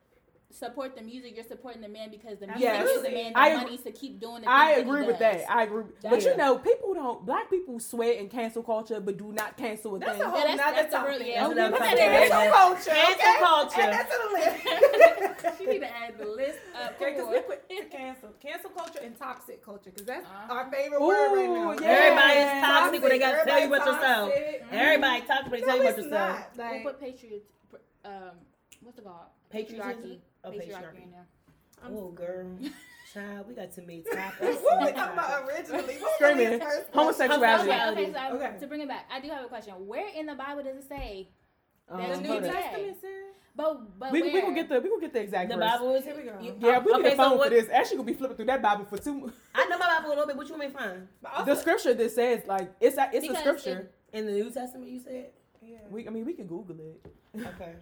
Speaker 2: support the music, you're supporting the man because the music
Speaker 1: Yes.
Speaker 2: gives the man the
Speaker 1: I
Speaker 2: money to keep doing the things
Speaker 1: I
Speaker 2: that he
Speaker 1: agree with
Speaker 2: does.
Speaker 1: that. I agree.
Speaker 2: That's
Speaker 1: But you
Speaker 3: it.
Speaker 1: know, people don't. Black people sweat in cancel culture, but do not cancel a
Speaker 4: That's
Speaker 1: thing.
Speaker 4: a whole
Speaker 2: Yeah, that's-
Speaker 4: nother
Speaker 2: that's a real-
Speaker 4: topic.
Speaker 2: yeah.
Speaker 3: That's another
Speaker 2: Look at
Speaker 3: topic.
Speaker 2: that.
Speaker 4: Cancel culture.
Speaker 3: Cancel
Speaker 4: okay?
Speaker 3: culture.
Speaker 4: Add that to the list.
Speaker 2: She need to add the list up.
Speaker 4: Okay, because
Speaker 2: Come
Speaker 4: we
Speaker 2: on.
Speaker 4: put to cancel, cancel culture and toxic culture, because that's
Speaker 2: Uh-huh.
Speaker 4: our favorite word right now.
Speaker 1: Ooh, yeah.
Speaker 3: Everybody is
Speaker 1: Yeah.
Speaker 3: toxic when they got to tell you about
Speaker 4: Everybody
Speaker 3: yourself.
Speaker 4: toxic.
Speaker 3: Everybody talk when they tell
Speaker 4: No,
Speaker 3: you about
Speaker 4: it's
Speaker 3: yourself.
Speaker 4: not.
Speaker 2: We'll
Speaker 4: Like,
Speaker 2: put patriot. Um, what's it called?
Speaker 3: Patriotism? Oh,
Speaker 2: Patriarchy
Speaker 3: patriarchy.
Speaker 2: in there.
Speaker 4: I'm
Speaker 3: Oh, girl. Child, we got too many topics.
Speaker 4: what we talking about originally? What was
Speaker 1: Screaming.
Speaker 4: the first
Speaker 1: Homosexuality.
Speaker 2: Okay, okay, so I-
Speaker 4: Okay.
Speaker 2: to bring it back, I do have a question. Where in the Bible does it say?
Speaker 1: Um,
Speaker 4: The
Speaker 2: That's
Speaker 4: New
Speaker 1: hold up.
Speaker 2: Testament.
Speaker 4: Testament says.
Speaker 2: But but
Speaker 1: we
Speaker 2: where?
Speaker 1: we gonna get the we gonna get the exact
Speaker 3: The
Speaker 1: verse.
Speaker 3: Bible is
Speaker 4: Here we go.
Speaker 3: You-
Speaker 1: Yeah, we
Speaker 3: okay,
Speaker 1: need a
Speaker 3: so
Speaker 1: phone
Speaker 3: what-
Speaker 1: for this. Ashley gonna be flipping through that Bible for two.
Speaker 3: I know my Bible a little bit. What you want me to find?
Speaker 4: But also,
Speaker 1: The scripture that says like it's a it's
Speaker 2: Because
Speaker 1: a scripture.
Speaker 3: In the New Testament, you said?
Speaker 4: yeah.
Speaker 1: We I mean we can Google it.
Speaker 3: Okay.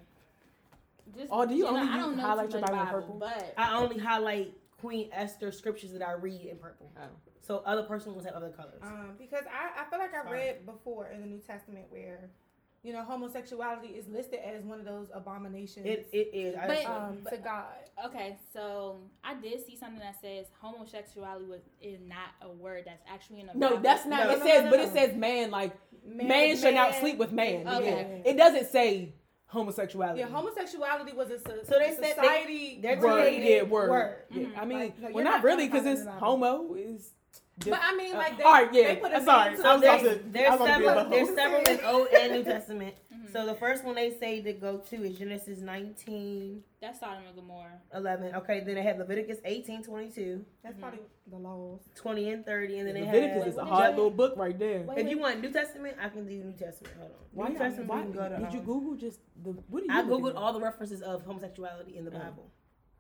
Speaker 2: Just,
Speaker 1: Oh, do you
Speaker 2: know,
Speaker 1: only
Speaker 2: I don't
Speaker 1: use-
Speaker 2: know
Speaker 1: highlight
Speaker 2: too
Speaker 1: your
Speaker 2: much
Speaker 1: Bible in
Speaker 2: Bible,
Speaker 1: purple?
Speaker 2: but
Speaker 3: I only highlight Queen Esther scriptures that I read in purple.
Speaker 1: Oh.
Speaker 3: So other person will have other colors.
Speaker 4: Um, because I, I feel like I
Speaker 3: Sorry.
Speaker 4: read before in the New Testament where, you know, homosexuality is listed as one of those abominations
Speaker 3: It it is. I
Speaker 2: But-
Speaker 3: just-
Speaker 4: um,
Speaker 2: but-
Speaker 4: to God.
Speaker 2: okay. So I did see something that says homosexuality was is not a word that's actually in the
Speaker 1: No,
Speaker 2: Bible.
Speaker 1: that's not.
Speaker 3: No,
Speaker 1: it
Speaker 3: no,
Speaker 1: says,
Speaker 4: no,
Speaker 1: but
Speaker 4: no.
Speaker 1: it says man. Like man,
Speaker 4: Man-
Speaker 1: should not
Speaker 4: man-
Speaker 1: sleep with man.
Speaker 2: Okay.
Speaker 1: Yeah. It doesn't say homosexuality.
Speaker 4: Yeah, homosexuality was a, so,
Speaker 3: So they said they-
Speaker 4: society
Speaker 3: they're
Speaker 1: word,
Speaker 3: created
Speaker 1: yeah, word.
Speaker 4: word.
Speaker 1: Yeah.
Speaker 2: Mhm.
Speaker 1: I mean,
Speaker 4: Like, no,
Speaker 1: well,
Speaker 4: you're
Speaker 1: not
Speaker 4: not
Speaker 1: really
Speaker 4: gonna
Speaker 1: because
Speaker 4: find
Speaker 1: it's
Speaker 4: it in the Bible.
Speaker 1: homo is.
Speaker 4: But I mean, like, they,
Speaker 1: all right, yeah.
Speaker 4: they put a
Speaker 1: I'm sorry.
Speaker 4: name
Speaker 1: I
Speaker 4: to
Speaker 1: was
Speaker 4: it.
Speaker 1: about
Speaker 3: there's
Speaker 1: to-
Speaker 3: there's
Speaker 1: I was gonna be
Speaker 3: several
Speaker 1: a
Speaker 3: there's
Speaker 1: hoe.
Speaker 3: several in Old and New Testament.
Speaker 2: Mhm.
Speaker 3: So the first one they say to go to is Genesis nineteen
Speaker 2: That's Sodom and Gomorrah.
Speaker 3: eleven. Okay, then they have Leviticus eighteen twenty-two,
Speaker 4: That's
Speaker 2: Mhm.
Speaker 4: probably the laws.
Speaker 3: twenty and thirty, and then they
Speaker 1: Leviticus
Speaker 3: have.
Speaker 1: is a
Speaker 2: Wait,
Speaker 1: hard
Speaker 2: wait.
Speaker 1: little book right there.
Speaker 2: Wait,
Speaker 3: If
Speaker 2: wait.
Speaker 3: you want New Testament, I can do New Testament. Hold on.
Speaker 1: Why,
Speaker 3: New Testament,
Speaker 1: why
Speaker 3: we can go to.
Speaker 1: did you
Speaker 3: um,
Speaker 1: Google just the? What do you?
Speaker 3: I
Speaker 1: looking
Speaker 3: googled
Speaker 1: at?
Speaker 3: all the references of homosexuality in the
Speaker 1: Oh.
Speaker 3: Bible.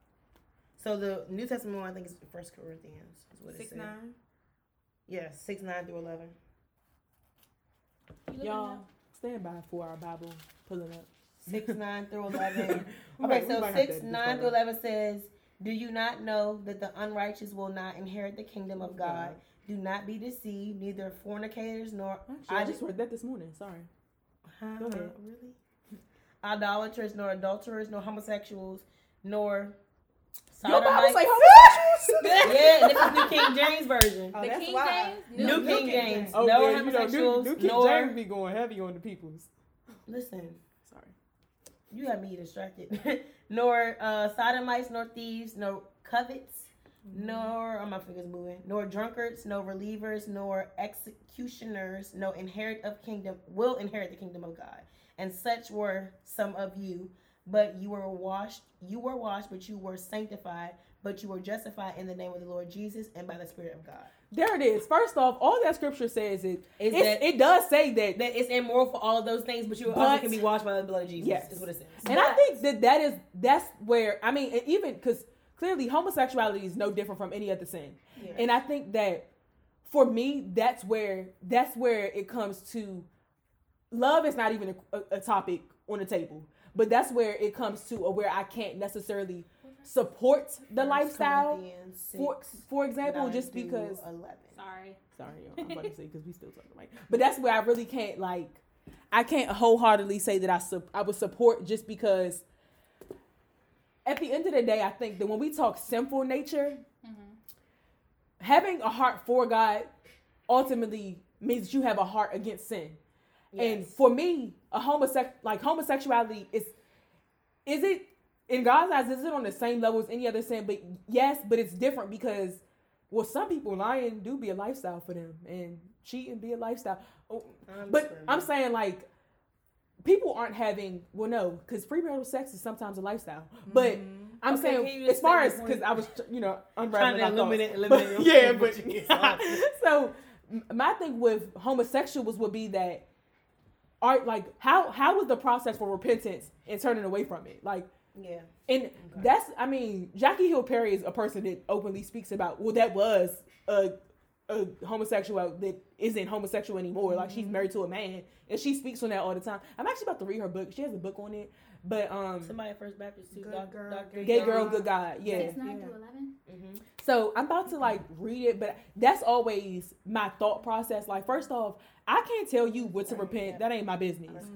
Speaker 3: So the New Testament one, I think is First Corinthians. Is what it
Speaker 4: Six
Speaker 3: said.
Speaker 4: nine.
Speaker 3: Yeah, six nine through eleven.
Speaker 2: You looking
Speaker 1: Y'all
Speaker 2: up?
Speaker 1: stand by for our Bible pulling up.
Speaker 3: Six nine through eleven.
Speaker 1: We
Speaker 3: Okay,
Speaker 1: might- we
Speaker 3: so
Speaker 1: might have to
Speaker 3: six
Speaker 1: edit this
Speaker 3: nine
Speaker 1: part
Speaker 3: through
Speaker 1: out.
Speaker 3: eleven says, "Do you not know that the unrighteous will not inherit the kingdom of God? Do not be deceived. Neither fornicators nor
Speaker 1: Actually, I just read that this morning. Sorry.
Speaker 3: Huh?
Speaker 1: Go ahead.
Speaker 3: Really? Idolaters, nor adulterers, nor homosexuals, nor
Speaker 1: Your Bible
Speaker 3: sodomites."
Speaker 1: say homosexuals.
Speaker 3: Yeah, this is New King James version.
Speaker 4: Oh,
Speaker 2: the
Speaker 4: that's
Speaker 2: King
Speaker 4: why.
Speaker 2: James?
Speaker 3: New,
Speaker 4: New
Speaker 3: King,
Speaker 4: King
Speaker 3: James.
Speaker 4: James.
Speaker 1: Oh
Speaker 3: no
Speaker 1: yeah, you know, New,
Speaker 3: homosexuals,
Speaker 1: New King
Speaker 3: nor
Speaker 1: James be going heavy on the peoples.
Speaker 3: listen.
Speaker 1: Sorry.
Speaker 3: You got me distracted. Nor uh, sodomites, nor thieves, nor covets, nor oh my fingers moving, nor drunkards, nor relievers, nor executioners, no inherit of kingdom will inherit the kingdom of God. And such were some of you, but you were washed. You were washed, but you were sanctified, but you were justified in the name of the Lord Jesus and by the Spirit of God.
Speaker 1: There it is. First off, all that scripture says is
Speaker 3: Is
Speaker 1: it's,
Speaker 3: that
Speaker 1: it does say that,
Speaker 3: that it's immoral for all of those things, but you also
Speaker 1: But-
Speaker 3: can be washed by the blood of Jesus.
Speaker 1: Yes.
Speaker 3: Is what it says.
Speaker 1: and I think that that is that's where I mean, and even because clearly homosexuality is no different from any other sin,
Speaker 3: Yeah.
Speaker 1: and I think that for me, that's where that's where it comes to love is not even a, a, a topic on the table, but that's where it comes to or where I can't necessarily support the
Speaker 3: First
Speaker 1: lifestyle.
Speaker 3: Corinthians
Speaker 1: For
Speaker 3: six,
Speaker 1: for example,
Speaker 3: nine
Speaker 1: just
Speaker 3: through
Speaker 1: because.
Speaker 3: eleven.
Speaker 2: Sorry.
Speaker 1: Sorry, yo, I'm about to say because we still talking like, but that's where I really can't like, I can't wholeheartedly say that I su- I would support just because. At the end of the day, I think that when we talk sinful nature,
Speaker 2: Mm-hmm.
Speaker 1: having a heart for God ultimately means that you have a heart against sin. And
Speaker 3: Yes.
Speaker 1: for me, a homosex like homosexuality is is it in God's eyes, is it on the same level as any other sin? But yes, but it's different because well, some people lying do be a lifestyle for them and cheating be a lifestyle. Oh,
Speaker 3: I'm
Speaker 1: but
Speaker 3: screaming.
Speaker 1: I'm saying like people aren't having well no, because premarital sex is sometimes a lifestyle. But I'm
Speaker 3: Okay, can
Speaker 1: saying
Speaker 3: you
Speaker 1: as
Speaker 3: just
Speaker 1: far
Speaker 3: say
Speaker 1: as
Speaker 3: before
Speaker 1: because
Speaker 3: you-
Speaker 1: I was you know
Speaker 3: trying
Speaker 1: unraveling
Speaker 3: to
Speaker 1: my thoughts.
Speaker 3: eliminate,
Speaker 1: But-
Speaker 3: eliminate.
Speaker 1: yeah,
Speaker 3: what
Speaker 1: but
Speaker 3: you get off.
Speaker 1: so m- my thing with homosexuals would be that are like how how was the process for repentance and turning away from it? Like
Speaker 3: Yeah.
Speaker 1: and that's I mean Jackie Hill Perry is a person that openly speaks about well that was a a homosexual that isn't homosexual anymore. Like she's married to a man and she speaks on that all the time. I'm actually about to read her book. She has a book on it. But um
Speaker 3: Somebody at First Baptist too.
Speaker 4: Good
Speaker 3: Doc-
Speaker 4: girl,
Speaker 3: Doctor
Speaker 4: good
Speaker 1: Gay
Speaker 4: God.
Speaker 1: Girl, Good God. Yeah.
Speaker 2: Six, nine
Speaker 4: Yeah.
Speaker 2: through eleven?
Speaker 3: Mm-hmm.
Speaker 1: So I'm about to like read it, but that's always my thought process. Like, first off, I can't tell you what to repent. That ain't my business.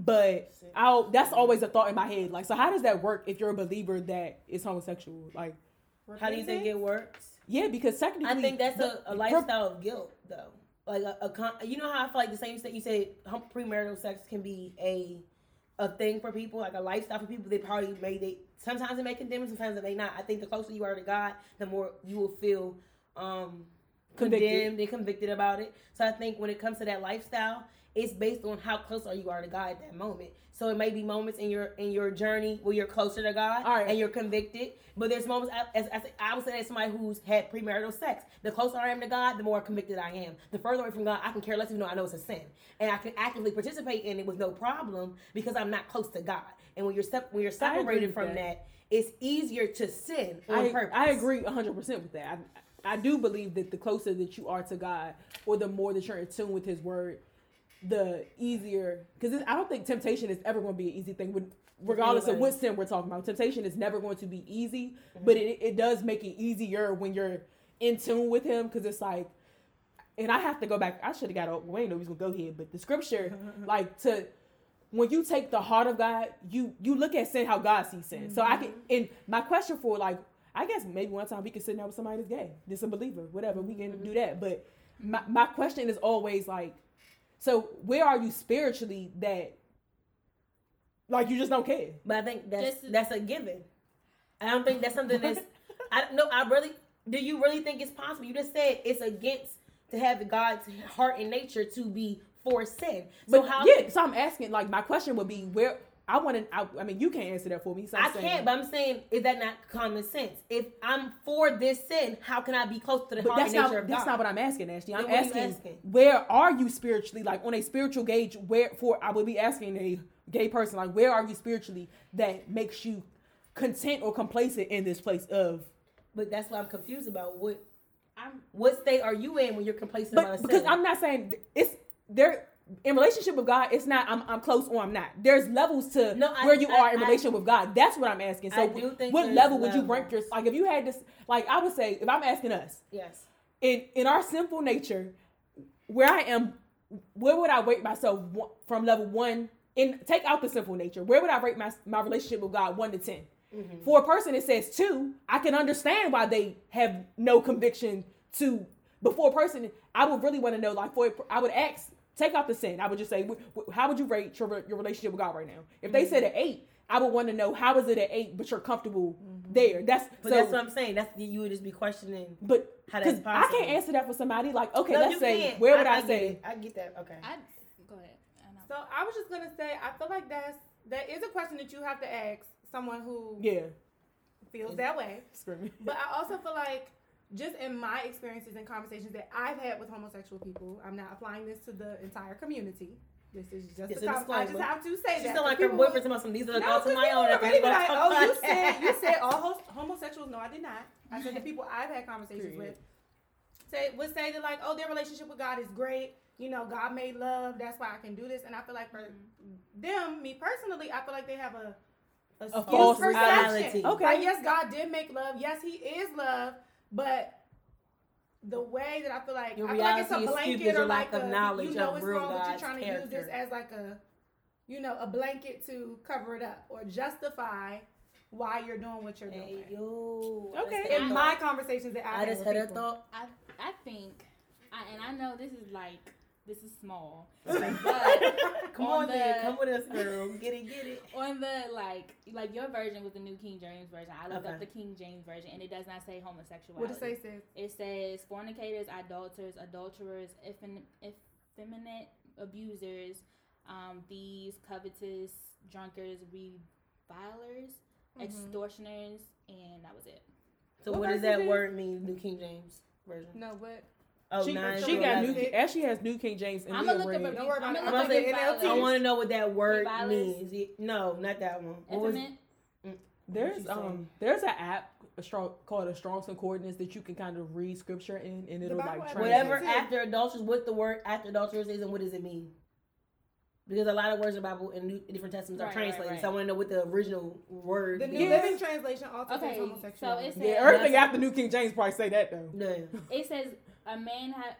Speaker 1: but I'll, that's always a thought in my head. Like, so how does that work if you're a believer that is homosexual? Like,
Speaker 3: how do you think it works?
Speaker 1: Yeah, because technically,
Speaker 3: I think that's a, a lifestyle of guilt, though. Like a, a con- you know how I feel like the same thing you said, premarital sex can be a a thing for people, like a lifestyle for people. They probably may they sometimes it may condemn them, sometimes it may not. I think the closer you are to God, the more you will feel um,
Speaker 1: convicted.
Speaker 3: condemned and convicted about it. So I think when it comes to that lifestyle, it's based on how close are you are to God at that moment. So it may be moments in your in your journey where you're closer to God
Speaker 1: right.
Speaker 3: and you're convicted. But there's moments, as, as I would say, as somebody who's had premarital sex, the closer I am to God, the more convicted I am. The further away from God, I can care less, even though I know it's a sin, and I can actively participate in it with no problem because I'm not close to God. And when you're sep- when you're separated from that. that, it's easier to sin on
Speaker 1: I,
Speaker 3: purpose.
Speaker 1: I agree one hundred percent with that. I, I do believe that the closer that you are to God, or the more that you're in tune with His Word, the easier. Because I don't think temptation is ever going to be an easy thing. With, regardless of what sin we're talking about, temptation is never going to be easy, mm-hmm. but it, it does make it easier when you're in tune with Him, because it's like, and I have to go back, I should have got up, Wayne know he's gonna go ahead, but the scripture, like, to when you take the heart of God, you you look at sin how God sees sin. Mm-hmm. So I can, and my question for, like, I guess maybe one time we can sit down with somebody that's gay, just a believer, whatever, we can mm-hmm. do that. But my, my question is always like, so where are you spiritually that, like, you just don't care?
Speaker 3: But I think that's just, that's a given. I don't think that's something that's. I no. I really. Do you really think it's possible? You just said it's against to have God's heart and nature to be for sin. So
Speaker 1: but
Speaker 3: how?
Speaker 1: Yeah. So I'm asking. Like, my question would be where. I want to. I, I mean, you can't answer that for me. So
Speaker 3: I
Speaker 1: saying,
Speaker 3: can't. But I'm saying, is that not common sense? If I'm for this sin, how can I be close to the
Speaker 1: but
Speaker 3: heart and
Speaker 1: nature
Speaker 3: not,
Speaker 1: of God? That's not what I'm asking, Ashley. I'm asking,
Speaker 3: asking,
Speaker 1: where are you spiritually? Like, on a spiritual gauge, where for? I would be asking a gay person, like, where are you spiritually that makes you content or complacent in this place of?
Speaker 3: But that's what I'm confused about. What I'm what state are you in when you're complacent
Speaker 1: but,
Speaker 3: about a
Speaker 1: because
Speaker 3: sin?
Speaker 1: I'm not saying it's there in relationship with God. It's not I'm I'm close or I'm not. There's levels to
Speaker 3: no, I,
Speaker 1: where you
Speaker 3: I,
Speaker 1: are in
Speaker 3: I,
Speaker 1: relationship with God. That's what I'm asking. So
Speaker 3: I do think
Speaker 1: what level would
Speaker 3: levels.
Speaker 1: you rank your, like, if you had this, like, I would say, if I'm asking us,
Speaker 3: yes,
Speaker 1: in in our sinful nature, where I am, where would I rate myself from level one? In take out the sinful nature, where would I rate my my relationship with God one to ten? Mm-hmm. For a person that says two, I can understand why they have no conviction to. But for a person, I would really want to know, like, for I would ask, take out the sin. I would just say, how would you rate your, your relationship with God right now? If they mm-hmm. said an eight, I would want to know, how is it an eight, but you're comfortable mm-hmm. there? That's
Speaker 3: but
Speaker 1: so,
Speaker 3: that's what I'm saying. That's you would just be questioning.
Speaker 1: But
Speaker 3: how that's possible.
Speaker 1: I can't answer that for somebody. Like, okay,
Speaker 3: no,
Speaker 1: let's say,
Speaker 3: can't.
Speaker 1: where would
Speaker 3: I,
Speaker 1: I,
Speaker 3: I
Speaker 1: say?
Speaker 3: It. I get that. Okay.
Speaker 2: I, go ahead. I
Speaker 4: so I was just gonna say, I feel like that's that is a question that you have to ask someone who
Speaker 1: yeah
Speaker 4: feels that way.
Speaker 1: Screaming.
Speaker 4: But I also feel like, just in my experiences and conversations that I've had with homosexual people, I'm not applying this to the entire community. This is just
Speaker 3: it's
Speaker 4: a com- I just have to say
Speaker 3: she
Speaker 4: that.
Speaker 3: She sound like her boyfriend about some. These are the thoughts of my own.
Speaker 4: Really be like, oh, you said you said all host- homosexuals. No, I did not. I said the people I've had conversations with say would say that, like, oh, their relationship with God is great. You know, God made love. That's why I can do this. And I feel like for mm-hmm. them, me personally, I feel like they have a a, a false perception.
Speaker 1: Okay.
Speaker 4: Like, yes, God did make love. Yes, He is love. But the way that I feel like,
Speaker 3: your
Speaker 4: I feel like it's a blanket or like
Speaker 3: of
Speaker 4: a,
Speaker 3: knowledge
Speaker 4: you know,
Speaker 3: of
Speaker 4: it's
Speaker 3: real
Speaker 4: wrong
Speaker 3: God's
Speaker 4: that you're trying
Speaker 3: character.
Speaker 4: to use this as like a, you know, a blanket to cover it up or justify why you're doing what you're doing.
Speaker 3: Hey, yo,
Speaker 1: okay.
Speaker 4: In my conversations that I,
Speaker 3: I just had a thought.
Speaker 2: I I think, I, and I know this is like. This is small. But
Speaker 3: come on, on the, then. Come with us, girl. Get it, get it.
Speaker 2: On the, like, like your version was the New King James Version. I looked
Speaker 3: okay.
Speaker 2: up the King James Version, and it does not say homosexuality.
Speaker 4: What does it say, sis?
Speaker 2: It says fornicators, idolaters, adulterers, effemin- effeminate abusers, um, thieves, covetous, drunkards, revilers, mm-hmm. extortioners, and that was it.
Speaker 3: So what, what does that word mean, New King James Version?
Speaker 4: No, what?
Speaker 3: Oh,
Speaker 1: she,
Speaker 3: nine,
Speaker 1: she got new. Ashley has New King James. And
Speaker 2: I'm gonna look up. Don't worry about it.
Speaker 3: I'm say, I want to know what that word means. No, not that one.
Speaker 2: What was it?
Speaker 1: There's um there's an app a strong called a Strong's Concordance that you can kind of read scripture in, and it'll like translate.
Speaker 3: Whatever after adulterers, what the word after adulterers is, and what does it mean? Because a lot of words in the Bible and new, different testaments are right, translated, right, right. so I want to know what the original word.
Speaker 4: The New
Speaker 3: is.
Speaker 4: Living Translation also
Speaker 2: okay,
Speaker 4: says homosexual.
Speaker 2: So it says,
Speaker 1: yeah, everything after New King James probably say that though.
Speaker 3: No.
Speaker 2: It says a man ha-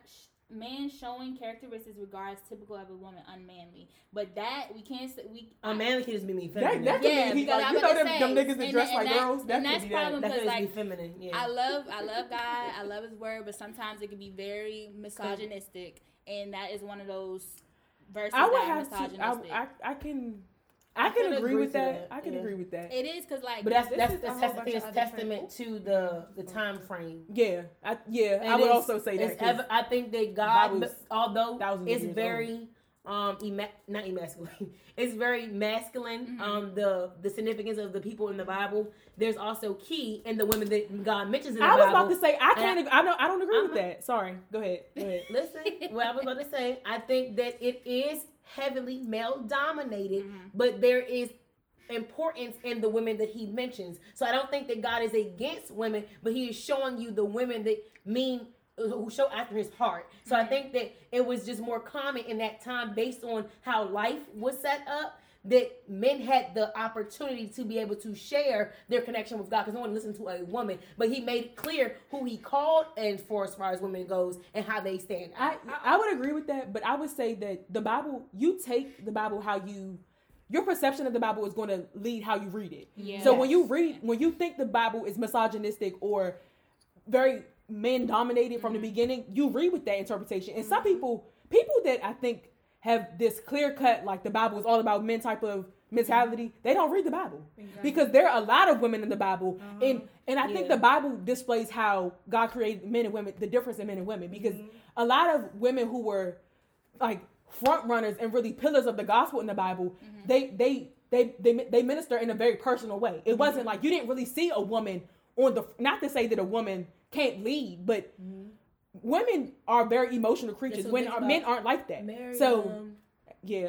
Speaker 2: man showing characteristics regards typical of a woman unmanly, but that we can't say we
Speaker 3: unmanly can just be me feminine.
Speaker 1: That, that
Speaker 2: yeah,
Speaker 1: could be,
Speaker 2: because
Speaker 1: like,
Speaker 2: I'm
Speaker 1: you know
Speaker 2: about to
Speaker 1: them,
Speaker 2: say,
Speaker 1: them niggas that
Speaker 2: and
Speaker 1: dress
Speaker 2: that-
Speaker 1: like
Speaker 2: and that-
Speaker 1: girls. That
Speaker 2: and
Speaker 1: could
Speaker 2: that's
Speaker 1: be that.
Speaker 2: problem
Speaker 3: That could
Speaker 2: because
Speaker 3: just be
Speaker 2: like
Speaker 3: feminine. Yeah.
Speaker 2: I love I love God, I love His word, but sometimes it can be very misogynistic, and that is one of those verses
Speaker 1: I would
Speaker 2: that are
Speaker 1: have to.
Speaker 2: misogynistic.
Speaker 1: I, I, I can. I can
Speaker 3: can
Speaker 1: agree
Speaker 3: agree
Speaker 1: with
Speaker 3: to
Speaker 1: that.
Speaker 3: that,
Speaker 1: I can
Speaker 3: yeah.
Speaker 1: agree with that.
Speaker 2: it is because like
Speaker 3: But that's
Speaker 4: This
Speaker 3: that's
Speaker 4: is a
Speaker 3: that's,
Speaker 4: whole
Speaker 3: that's,
Speaker 4: bunch of other
Speaker 3: testament to the the time frame.
Speaker 1: Yeah, I, yeah.
Speaker 3: And
Speaker 1: I would
Speaker 3: it's-
Speaker 1: also say that.
Speaker 3: it's
Speaker 1: 'cause
Speaker 3: ev- I think that God,
Speaker 1: Bible's
Speaker 3: although
Speaker 1: thousands of
Speaker 3: it's
Speaker 1: years
Speaker 3: very um ema- not emasculating, it's very masculine.
Speaker 2: Mhm.
Speaker 3: Um, the the significance of the people in the Bible. There's also key in the women that God mentions in the
Speaker 1: I was
Speaker 3: Bible.
Speaker 1: about to say I can't.
Speaker 3: And
Speaker 1: ag- I don't. I don't agree with
Speaker 3: I'm a-
Speaker 1: that. Sorry. Go ahead. Go ahead.
Speaker 3: Listen, what I was about to say, I think that it is heavily male dominated,
Speaker 2: Mhm.
Speaker 3: but there is importance in the women that he mentions. So I don't think that God is against women, but he is showing you the women that mean who show after his heart. So I
Speaker 2: Mhm.
Speaker 3: think that it was just more common in that time based on how life was set up, that men had the opportunity to be able to share their connection with God because no one listened to a woman, but he made it clear who he called and for as far as women goes and how they stand out.
Speaker 1: I I would agree with that, but I would say that the Bible, you take the Bible how you, your perception of the Bible is going to lead how you read it.
Speaker 2: yeah.
Speaker 1: So when you read, when you think the Bible is misogynistic or very men dominated from the beginning, you read with that interpretation. And some people, people that I think have this clear cut, like the Bible is all about men type of mentality, they don't read the Bible.
Speaker 4: Exactly.
Speaker 1: Because there are a lot of women in the Bible,
Speaker 4: Uh-huh.
Speaker 1: and and I think
Speaker 3: Yeah.
Speaker 1: the Bible displays how God created men and women, the difference in men and women. Because
Speaker 4: Mhm.
Speaker 1: a lot of women who were like front runners and really pillars of the gospel in the Bible,
Speaker 2: Mhm.
Speaker 1: they they they they they minister in a very personal way. It wasn't like you didn't really see a woman on the, not to say that a woman can't lead, but
Speaker 3: Mhm.
Speaker 1: women are very emotional creatures.
Speaker 3: That's what
Speaker 1: When
Speaker 3: it's
Speaker 1: our
Speaker 3: about.
Speaker 1: men aren't like that.
Speaker 3: Miriam.
Speaker 1: So yeah.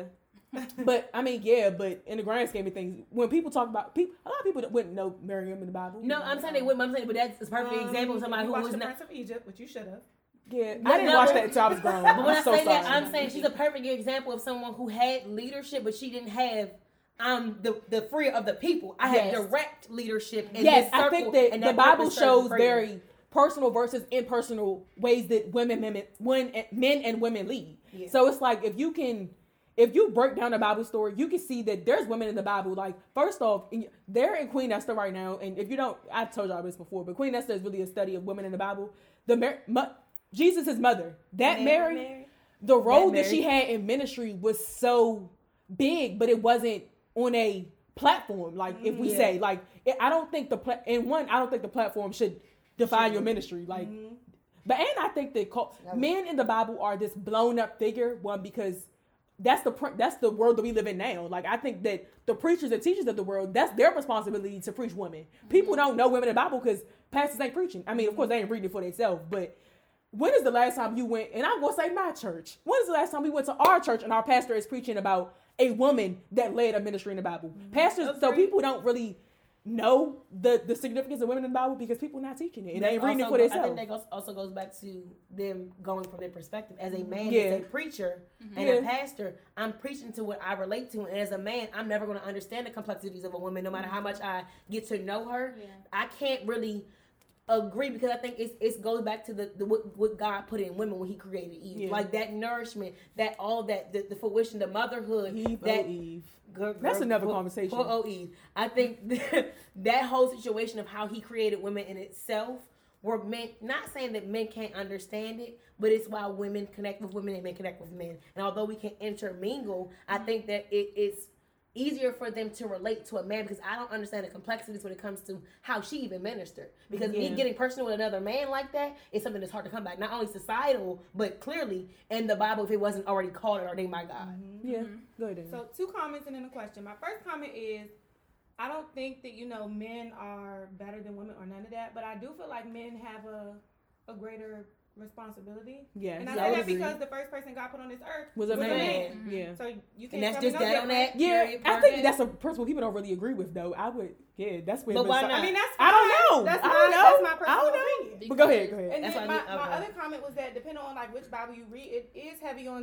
Speaker 1: But I mean, yeah, but in the grand scheme of things, when people talk about people, a lot of people that wouldn't know Miriam in the Bible.
Speaker 3: no, I'm saying they wouldn't. I'm saying, but that's a perfect
Speaker 4: Um,
Speaker 3: example of somebody
Speaker 4: you
Speaker 3: who
Speaker 4: watched
Speaker 3: was
Speaker 4: the
Speaker 3: not.
Speaker 4: Prince of Egypt, which you should have.
Speaker 1: Yeah,
Speaker 3: No,
Speaker 1: I didn't
Speaker 3: no,
Speaker 1: watch
Speaker 3: but-
Speaker 1: that until I was grown.
Speaker 3: But when
Speaker 1: I'm
Speaker 3: I
Speaker 1: so
Speaker 3: say that,
Speaker 1: sorry.
Speaker 3: I'm saying she's a perfect example of someone who had leadership, but she didn't have um the the free of the people. I had
Speaker 1: Yes.
Speaker 3: direct leadership. In
Speaker 1: Yes,
Speaker 3: this
Speaker 1: I
Speaker 3: circle,
Speaker 1: think that
Speaker 3: and
Speaker 1: the
Speaker 3: work
Speaker 1: Bible
Speaker 3: was served
Speaker 1: shows
Speaker 3: freely.
Speaker 1: very personal versus impersonal ways that women, men, when men and women lead.
Speaker 3: Yeah.
Speaker 1: So it's like if you can, if you break down the Bible story, you can see that there's women in the Bible. Like first off, in- they're in Queen Esther right now, and if you don't, I've told y'all this before, but Queen Esther is really a study of women in the Bible. The Mar- mo- Jesus' mother, that Mary,
Speaker 4: Mary.
Speaker 1: the role
Speaker 3: That
Speaker 1: that she
Speaker 3: Mary.
Speaker 1: had in ministry was so big, but it wasn't on a platform. Like if we
Speaker 3: Yeah.
Speaker 1: say, like it, I don't think the pla- and one, I don't think the platform should define your ministry. Like,
Speaker 4: Mhm.
Speaker 1: but and I think that cult, men in the Bible are this blown up figure. One, because that's the pr- that's the world that we live in now. Like I think that the preachers and teachers of the world, that's their responsibility to preach women. People don't know women in the Bible because pastors ain't preaching. I mean, of course they ain't reading it for themselves, but. When is the last time you went, and I'm going to say my church, when is the last time we went to our church and our pastor is preaching about a woman that led a ministry in the Bible? Pastors, so
Speaker 4: Agreed.
Speaker 1: people don't really know the, the significance of women in the Bible because people not teaching it and they ain't reading it
Speaker 3: Also
Speaker 1: for
Speaker 3: go- I think
Speaker 1: themselves.
Speaker 3: that goes, also goes back to them going from their perspective. As a man,
Speaker 1: Yeah.
Speaker 3: as a preacher and
Speaker 1: Yeah.
Speaker 3: a pastor, I'm preaching to what I relate to. And as a man, I'm never going to understand the complexities of a woman, no matter how much I get to know her.
Speaker 2: Yeah.
Speaker 3: I can't really agree because I think it's it goes back to the, the what, what God put in women when He created Eve,
Speaker 1: Yeah.
Speaker 3: like that nourishment, that all that the, the fruition, the motherhood.
Speaker 1: Eve,
Speaker 3: that
Speaker 1: oh Eve.
Speaker 3: Girl,
Speaker 1: That's
Speaker 3: girl,
Speaker 1: another
Speaker 3: for-
Speaker 1: conversation.
Speaker 3: For O E. I think that, that whole situation of how he created women in itself were meant, not saying that men can't understand it, but it's why women connect with women and men connect with men. And although we can intermingle, I think that it is easier for them to relate to a man because I don't understand the complexities when it comes to how she even ministered. Because
Speaker 1: Yeah.
Speaker 3: me getting personal with another man like that is something that's hard to come back. Not only societal, but clearly in the Bible if it wasn't already called or ordained by God.
Speaker 1: Yeah,
Speaker 2: Mhm.
Speaker 1: go ahead.
Speaker 4: So two comments and then a question. My first comment is, I don't think that you know men are better than women or none of that, but I do feel like men have a a greater responsibility.
Speaker 1: Yes,
Speaker 4: And I
Speaker 1: I
Speaker 4: say
Speaker 1: would
Speaker 4: that
Speaker 1: agree.
Speaker 4: because the first person God put on this earth
Speaker 1: Was a man.
Speaker 2: Mhm.
Speaker 1: Yeah.
Speaker 4: So you can't
Speaker 3: And that's
Speaker 4: tell me
Speaker 3: just
Speaker 4: no
Speaker 3: that on
Speaker 4: different.
Speaker 3: that.
Speaker 1: Yeah,
Speaker 3: Period,
Speaker 1: I think
Speaker 3: perfect.
Speaker 1: that's a principle people don't really agree with, though. I would, yeah, that's where.
Speaker 3: But why
Speaker 1: miso-
Speaker 3: not?
Speaker 4: I mean, that's
Speaker 1: I don't
Speaker 4: fine.
Speaker 1: know.
Speaker 4: That's
Speaker 1: I
Speaker 4: my,
Speaker 1: don't know.
Speaker 4: That's my
Speaker 1: I
Speaker 4: personal
Speaker 1: don't know.
Speaker 4: opinion.
Speaker 1: But go ahead, go ahead.
Speaker 4: And
Speaker 3: That's
Speaker 4: then
Speaker 3: what
Speaker 4: my,
Speaker 3: I mean,
Speaker 4: my
Speaker 3: okay.
Speaker 4: other comment was that depending on like which Bible you read, it is heavy on the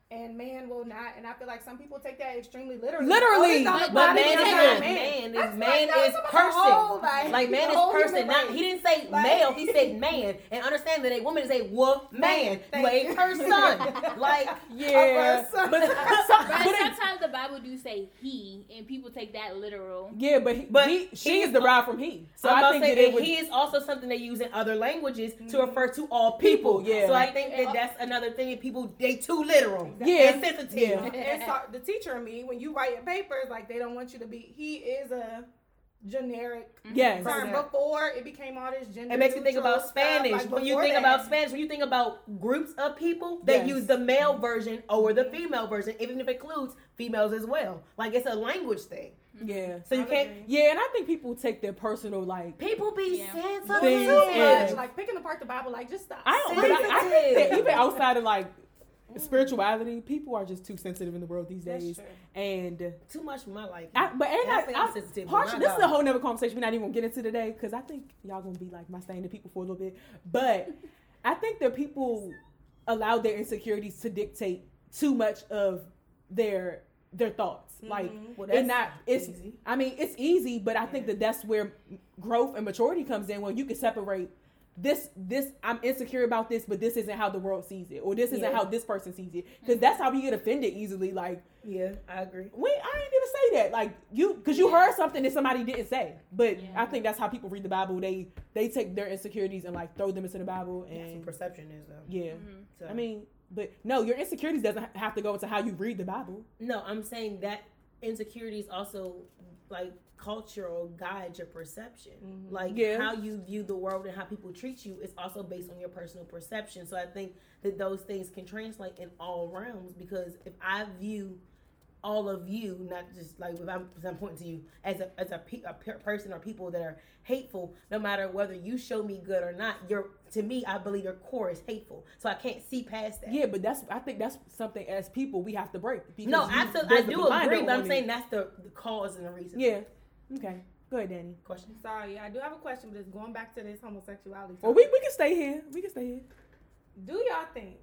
Speaker 4: and man will not. And I feel like some people take that extremely literally.
Speaker 1: Literally.
Speaker 4: Oh,
Speaker 3: But man is
Speaker 4: man.
Speaker 3: not man.
Speaker 4: I
Speaker 3: Is
Speaker 4: feel
Speaker 3: man
Speaker 4: like that
Speaker 3: is
Speaker 4: was about the
Speaker 3: person.
Speaker 4: whole, like,
Speaker 3: Like man
Speaker 4: the
Speaker 3: is
Speaker 4: whole
Speaker 3: person.
Speaker 4: human
Speaker 3: Not
Speaker 4: race.
Speaker 3: he didn't say
Speaker 4: Like-
Speaker 3: male. He said man. And understand that a woman is a woman. You
Speaker 4: Thank
Speaker 3: a
Speaker 4: you.
Speaker 3: person. Like
Speaker 1: Yeah,
Speaker 4: A person.
Speaker 1: but,
Speaker 2: Right,
Speaker 1: but it-
Speaker 2: sometimes the Bible do say he, and people take that literal.
Speaker 1: yeah, but he,
Speaker 3: But
Speaker 1: he, she
Speaker 3: he
Speaker 1: is
Speaker 3: is-
Speaker 1: derived from he. So
Speaker 3: I'm
Speaker 1: I
Speaker 3: about
Speaker 1: think
Speaker 3: to say
Speaker 1: that it
Speaker 3: that
Speaker 1: would.
Speaker 3: he is also something they use in other languages to
Speaker 4: Mhm.
Speaker 3: refer to all people.
Speaker 1: People, yeah.
Speaker 3: So I think that that's another thing. that People they too literal.
Speaker 1: Yeah.
Speaker 3: And sensitive.
Speaker 1: Yeah.
Speaker 4: And so, the teacher and me, when you write your papers, like they don't want you to be. He is a generic
Speaker 1: Yes.
Speaker 4: term.
Speaker 3: Yeah.
Speaker 4: Before it became all this gender.
Speaker 3: It makes me think
Speaker 4: neutral
Speaker 3: about
Speaker 4: stuff,
Speaker 3: Spanish.
Speaker 4: like,
Speaker 3: when you
Speaker 4: before
Speaker 3: think
Speaker 4: that.
Speaker 3: about Spanish, when you think about groups of people, they
Speaker 1: Yes.
Speaker 3: use the male version over the female version, even if it includes females as well. Like it's a language thing.
Speaker 1: Yeah.
Speaker 3: So you
Speaker 4: I
Speaker 3: can't.
Speaker 4: agree.
Speaker 1: Yeah, and I think people take their personal like.
Speaker 3: People be
Speaker 2: Yeah.
Speaker 3: saying
Speaker 4: Too
Speaker 3: something.
Speaker 1: Things
Speaker 4: much,
Speaker 1: and-
Speaker 4: like picking apart the Bible, like just stop.
Speaker 1: I don't. But I, I think that
Speaker 3: Sensitive.
Speaker 1: even outside of like spirituality, people are just too sensitive in the world these
Speaker 4: That's
Speaker 1: days.
Speaker 4: true.
Speaker 1: And
Speaker 3: Too much for my liking.
Speaker 1: I, but and
Speaker 3: And I
Speaker 1: I,
Speaker 3: think
Speaker 1: I,
Speaker 3: I'm sensitive,
Speaker 1: partially,
Speaker 3: but
Speaker 1: this
Speaker 3: my
Speaker 1: is a
Speaker 3: God.
Speaker 1: whole nother conversation we're not even gonna get into today because I think y'all gonna be like my standing people for a little bit. But I think that people allow their insecurities to dictate too much of their their thoughts. Like
Speaker 4: Mhm.
Speaker 3: Well,
Speaker 1: and not it's
Speaker 3: easy.
Speaker 1: I mean it's easy, but I think that that's where growth and maturity comes in when you can separate this this I'm insecure about this, but this isn't how the world sees it, or this isn't
Speaker 3: Yeah.
Speaker 1: how this person sees it, because that's how we get offended easily. Like
Speaker 3: Yeah, I agree.
Speaker 1: we I ain't even say that, like you because you
Speaker 2: Yeah.
Speaker 1: heard something that somebody didn't say, but
Speaker 2: Yeah.
Speaker 1: I think that's how people read the Bible. They they take their insecurities and like throw them into the Bible,
Speaker 3: That's what
Speaker 1: and
Speaker 3: perception is, though.
Speaker 1: yeah,
Speaker 2: Mhm.
Speaker 3: So.
Speaker 1: I mean, but no, your insecurities doesn't have to go into how you read the Bible.
Speaker 3: no, I'm saying that insecurities also like cultural guide your perception.
Speaker 4: Mhm.
Speaker 3: Like
Speaker 1: Yeah.
Speaker 3: how you view the world and how people treat you is also based on your personal perception. So I think that those things can translate in all realms, because if I view all of you, not just like if I'm, if I'm pointing to you as a as a, pe- a per- person or people that are hateful, no matter whether you show me good or not, you're to me, I believe your core is hateful. So I can't see past that.
Speaker 1: Yeah, but that's I think that's something as people we have to break. because
Speaker 3: No,
Speaker 1: you-
Speaker 3: absolutely, I
Speaker 1: there's a
Speaker 3: do
Speaker 1: blinder
Speaker 3: agree, but I'm
Speaker 1: on
Speaker 3: saying
Speaker 1: it.
Speaker 3: that's the, the cause and the reason.
Speaker 1: Yeah. Okay. Go ahead, Danny.
Speaker 3: Question.
Speaker 4: Sorry, I do have a question, but it's going back to this homosexuality.
Speaker 1: Well, we,
Speaker 4: topic.
Speaker 1: we can stay here. We can stay here.
Speaker 4: Do y'all think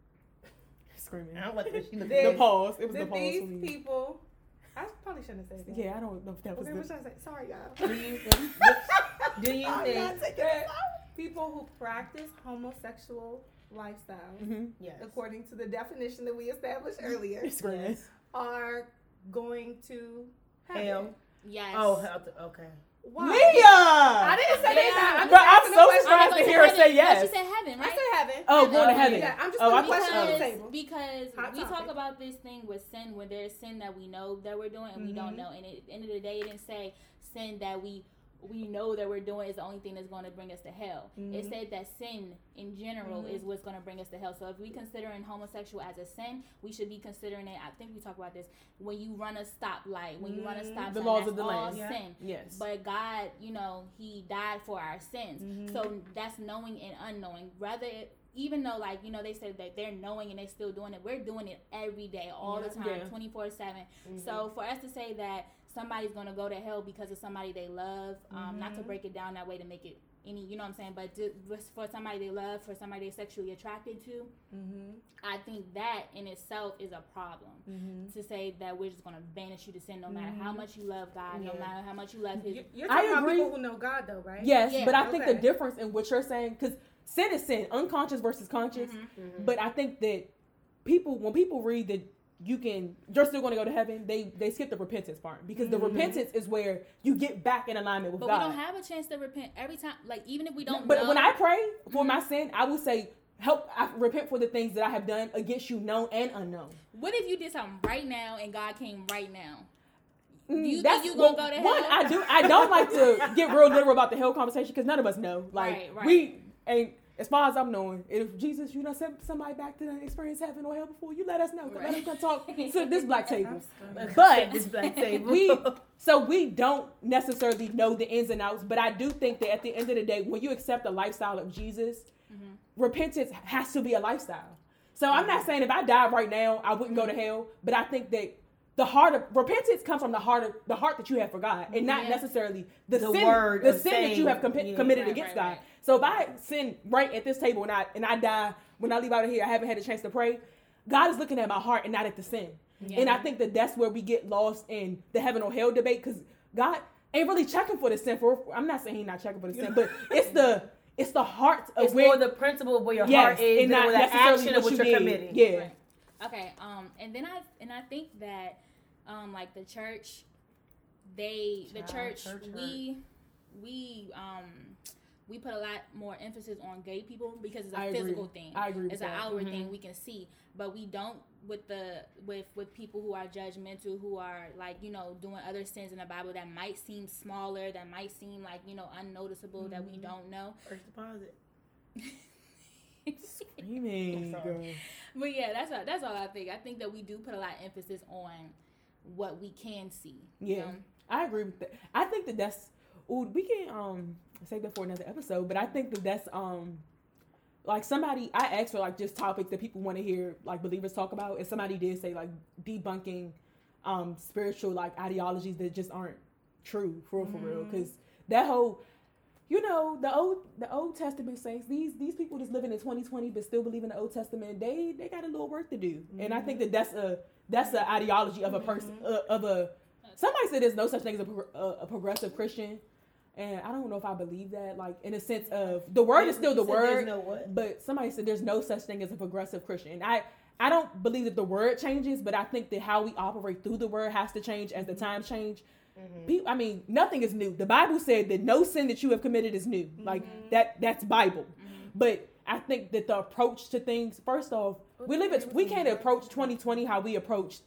Speaker 1: Screaming.
Speaker 3: I don't like that she looked
Speaker 1: The
Speaker 4: This-
Speaker 3: at
Speaker 1: pause. It was the
Speaker 4: that
Speaker 1: pause
Speaker 4: these
Speaker 1: for me.
Speaker 4: people? I probably shouldn't have said that.
Speaker 1: Yeah, I don't know if that was
Speaker 4: Okay, what
Speaker 1: the.
Speaker 4: should I say? Sorry, y'all.
Speaker 3: Do you think? Do you
Speaker 4: I'm
Speaker 3: think?
Speaker 4: not taking this out. People who practice homosexual lifestyles,
Speaker 1: Mm-hmm.
Speaker 3: Yes.
Speaker 4: according to the definition that we established earlier,
Speaker 1: Screaming.
Speaker 3: Yes.
Speaker 4: are going to heaven.
Speaker 3: Hell.
Speaker 2: Yes.
Speaker 3: Oh, hell. Okay.
Speaker 4: Why?
Speaker 1: Mia!
Speaker 4: I didn't say
Speaker 2: Yeah.
Speaker 4: that. I'm
Speaker 1: But
Speaker 4: just
Speaker 1: I'm
Speaker 4: asking
Speaker 1: so
Speaker 4: a question.
Speaker 1: surprised
Speaker 2: Oh,
Speaker 1: to
Speaker 2: you
Speaker 1: hear her
Speaker 2: said
Speaker 1: say
Speaker 2: heaven.
Speaker 1: yes.
Speaker 2: No, she said heaven,
Speaker 4: I
Speaker 2: right?
Speaker 4: said heaven.
Speaker 1: Oh, going to
Speaker 2: Okay.
Speaker 1: heaven.
Speaker 4: Yeah, I'm just
Speaker 1: Oh,
Speaker 4: putting
Speaker 1: I
Speaker 4: a
Speaker 1: thought-
Speaker 4: question on the
Speaker 2: Because,
Speaker 4: table.
Speaker 2: because
Speaker 4: Hot
Speaker 2: we talk
Speaker 4: topic.
Speaker 2: about this thing with sin when there's sin that we know that we're doing and we don't
Speaker 4: Mhm.
Speaker 2: know. And at the end of the day, it didn't say sin that we we know that we're doing is the only thing that's going to bring us to hell. It
Speaker 4: Mhm.
Speaker 2: said that sin in general
Speaker 4: Mhm.
Speaker 2: is what's going to bring us to hell. So if we considering homosexual as a sin, we should be considering it. I think we talk about this when you run a stoplight, when you run a
Speaker 4: Mhm.
Speaker 2: stop
Speaker 1: The
Speaker 2: sign,
Speaker 1: laws
Speaker 2: that's
Speaker 1: of the
Speaker 2: all
Speaker 1: land.
Speaker 4: Yeah.
Speaker 2: sin.
Speaker 1: Yes.
Speaker 2: But God, you know, He died for our sins.
Speaker 4: Mhm.
Speaker 2: So that's knowing and unknowing. Rather, it, even though, like, you know, they said that they're knowing and they still doing it, we're doing it every day, all the
Speaker 4: Yeah.
Speaker 2: time,
Speaker 1: Yeah.
Speaker 2: twenty-four seven.
Speaker 3: Mhm.
Speaker 2: So for us to say that somebody's going to go to hell because of somebody they love, um, not to
Speaker 4: Mhm.
Speaker 2: break it down that way to make it any, you know what I'm saying, but to, for somebody they love, for somebody they're sexually attracted to,
Speaker 4: Mm-hmm.
Speaker 2: I think that in itself is a problem.
Speaker 4: Mm-hmm.
Speaker 2: To say that we're just going to banish you to sin no matter how
Speaker 4: Mhm.
Speaker 2: much you love God, no
Speaker 3: Yeah.
Speaker 2: matter how much you love His.
Speaker 4: You- You're
Speaker 1: I
Speaker 4: talking about
Speaker 1: agree.
Speaker 4: people who know God, though, right?
Speaker 1: Yes,
Speaker 2: Yeah,
Speaker 1: but I think the
Speaker 4: okay.
Speaker 1: difference in what you're saying, because sin is sin, unconscious versus conscious.
Speaker 2: Mhm.
Speaker 3: Mhm.
Speaker 1: But I think that people, when people read that you can, you're still going to go to heaven, they they skip the repentance part, because the
Speaker 4: Mhm.
Speaker 1: repentance is where you get back in alignment with
Speaker 2: But
Speaker 1: God.
Speaker 2: we don't have a chance to repent every time. Like, even if we don't
Speaker 1: But
Speaker 2: know.
Speaker 1: when I pray for
Speaker 2: Mhm.
Speaker 1: my sin, I will say, help, I repent for the things that I have done against you, known and unknown.
Speaker 2: What if you did something right now and God came right now?
Speaker 1: Mm,
Speaker 2: Do you
Speaker 1: that's-
Speaker 2: think you gonna
Speaker 1: well,
Speaker 2: go to
Speaker 1: one,
Speaker 2: hell?
Speaker 1: I do. I don't like to get real literal about the hell conversation, because none of us know. Like
Speaker 2: Right, right.
Speaker 1: we ain't. As far as I'm knowing, if Jesus, you know, sent somebody back to experience heaven or hell before, you let us know. 'Cause Let
Speaker 2: Right.
Speaker 1: us come talk to this black table.
Speaker 4: I'm screaming.
Speaker 1: But
Speaker 3: this black table.
Speaker 1: we, so we don't necessarily know the ins and outs. But I do think that at the end of the day, when you accept the lifestyle of Jesus,
Speaker 2: Mhm.
Speaker 1: repentance has to be a lifestyle. So I'm not saying if I died right now, I wouldn't go to hell. But I think that the heart of repentance comes from the heart of the heart that you have for God, and not
Speaker 2: Yeah.
Speaker 1: necessarily the,
Speaker 3: The
Speaker 1: sin,
Speaker 3: word
Speaker 1: the
Speaker 3: of
Speaker 1: sin that you
Speaker 3: saying,
Speaker 1: have com-
Speaker 3: yeah.
Speaker 1: committed
Speaker 2: Right,
Speaker 1: against
Speaker 2: right,
Speaker 1: God.
Speaker 2: right.
Speaker 1: So if I sin right at this table and I and I die when I leave out of here, I haven't had a chance to pray. God is looking at my heart and not at the sin. Yeah. And I think that that's where we get lost in the heaven or hell debate, because God ain't really checking for the sin. For I'm not saying he's not checking for the sin, but it's the it's the heart of
Speaker 3: it's
Speaker 1: where
Speaker 3: more the principle of where your
Speaker 1: yes,
Speaker 3: heart is
Speaker 1: and not
Speaker 3: the action of what, what you're committing.
Speaker 1: Yeah.
Speaker 2: Right. Okay. Um. And then I and I think that um like the church, they Child, the church, church we we um. we put a lot more emphasis on gay people because it's a
Speaker 1: I
Speaker 2: physical
Speaker 1: agree.
Speaker 2: thing.
Speaker 1: I agree with
Speaker 2: It's
Speaker 1: that.
Speaker 2: an outward
Speaker 1: mm-hmm.
Speaker 2: thing we can see, but we don't with the with with people who are judgmental, who are like, you know, doing other sins in the Bible that might seem smaller, that might seem like, you know, unnoticeable, mm-hmm. that we don't know.
Speaker 3: First deposit.
Speaker 1: Screaming, girl.
Speaker 2: But yeah, that's all, that's all I think. I think that we do put a lot of emphasis on what we can see.
Speaker 1: Yeah,
Speaker 2: you know?
Speaker 1: I agree with that. I think that that's. Ooh, we can um save that for another episode, but I think that that's um like somebody I asked for like just topics that people want to hear like believers talk about, and somebody did say like debunking um spiritual like ideologies that just aren't true for real, for mm-hmm. real, because that whole you know the old the Old Testament saints, these these people that's living in twenty twenty but still believe in the Old Testament, they they got a little work to do, mm-hmm. and I think that that's a that's an ideology of a person mm-hmm. uh, of a somebody said there's no such thing as a, a, a progressive Christian. And I don't know if I believe that, like, in a sense of, the word is still the word,
Speaker 3: no what?
Speaker 1: But somebody said there's no such thing as a progressive Christian. And I, I don't believe that the word changes, but I think that how we operate through the word has to change as the times change. Mm-hmm. People, I mean, nothing is new. The Bible said that no sin that you have committed is new. Mm-hmm. Like, that that's Bible. Mm-hmm. But I think that the approach to things, first off, we live it, we can't approach twenty twenty how we approached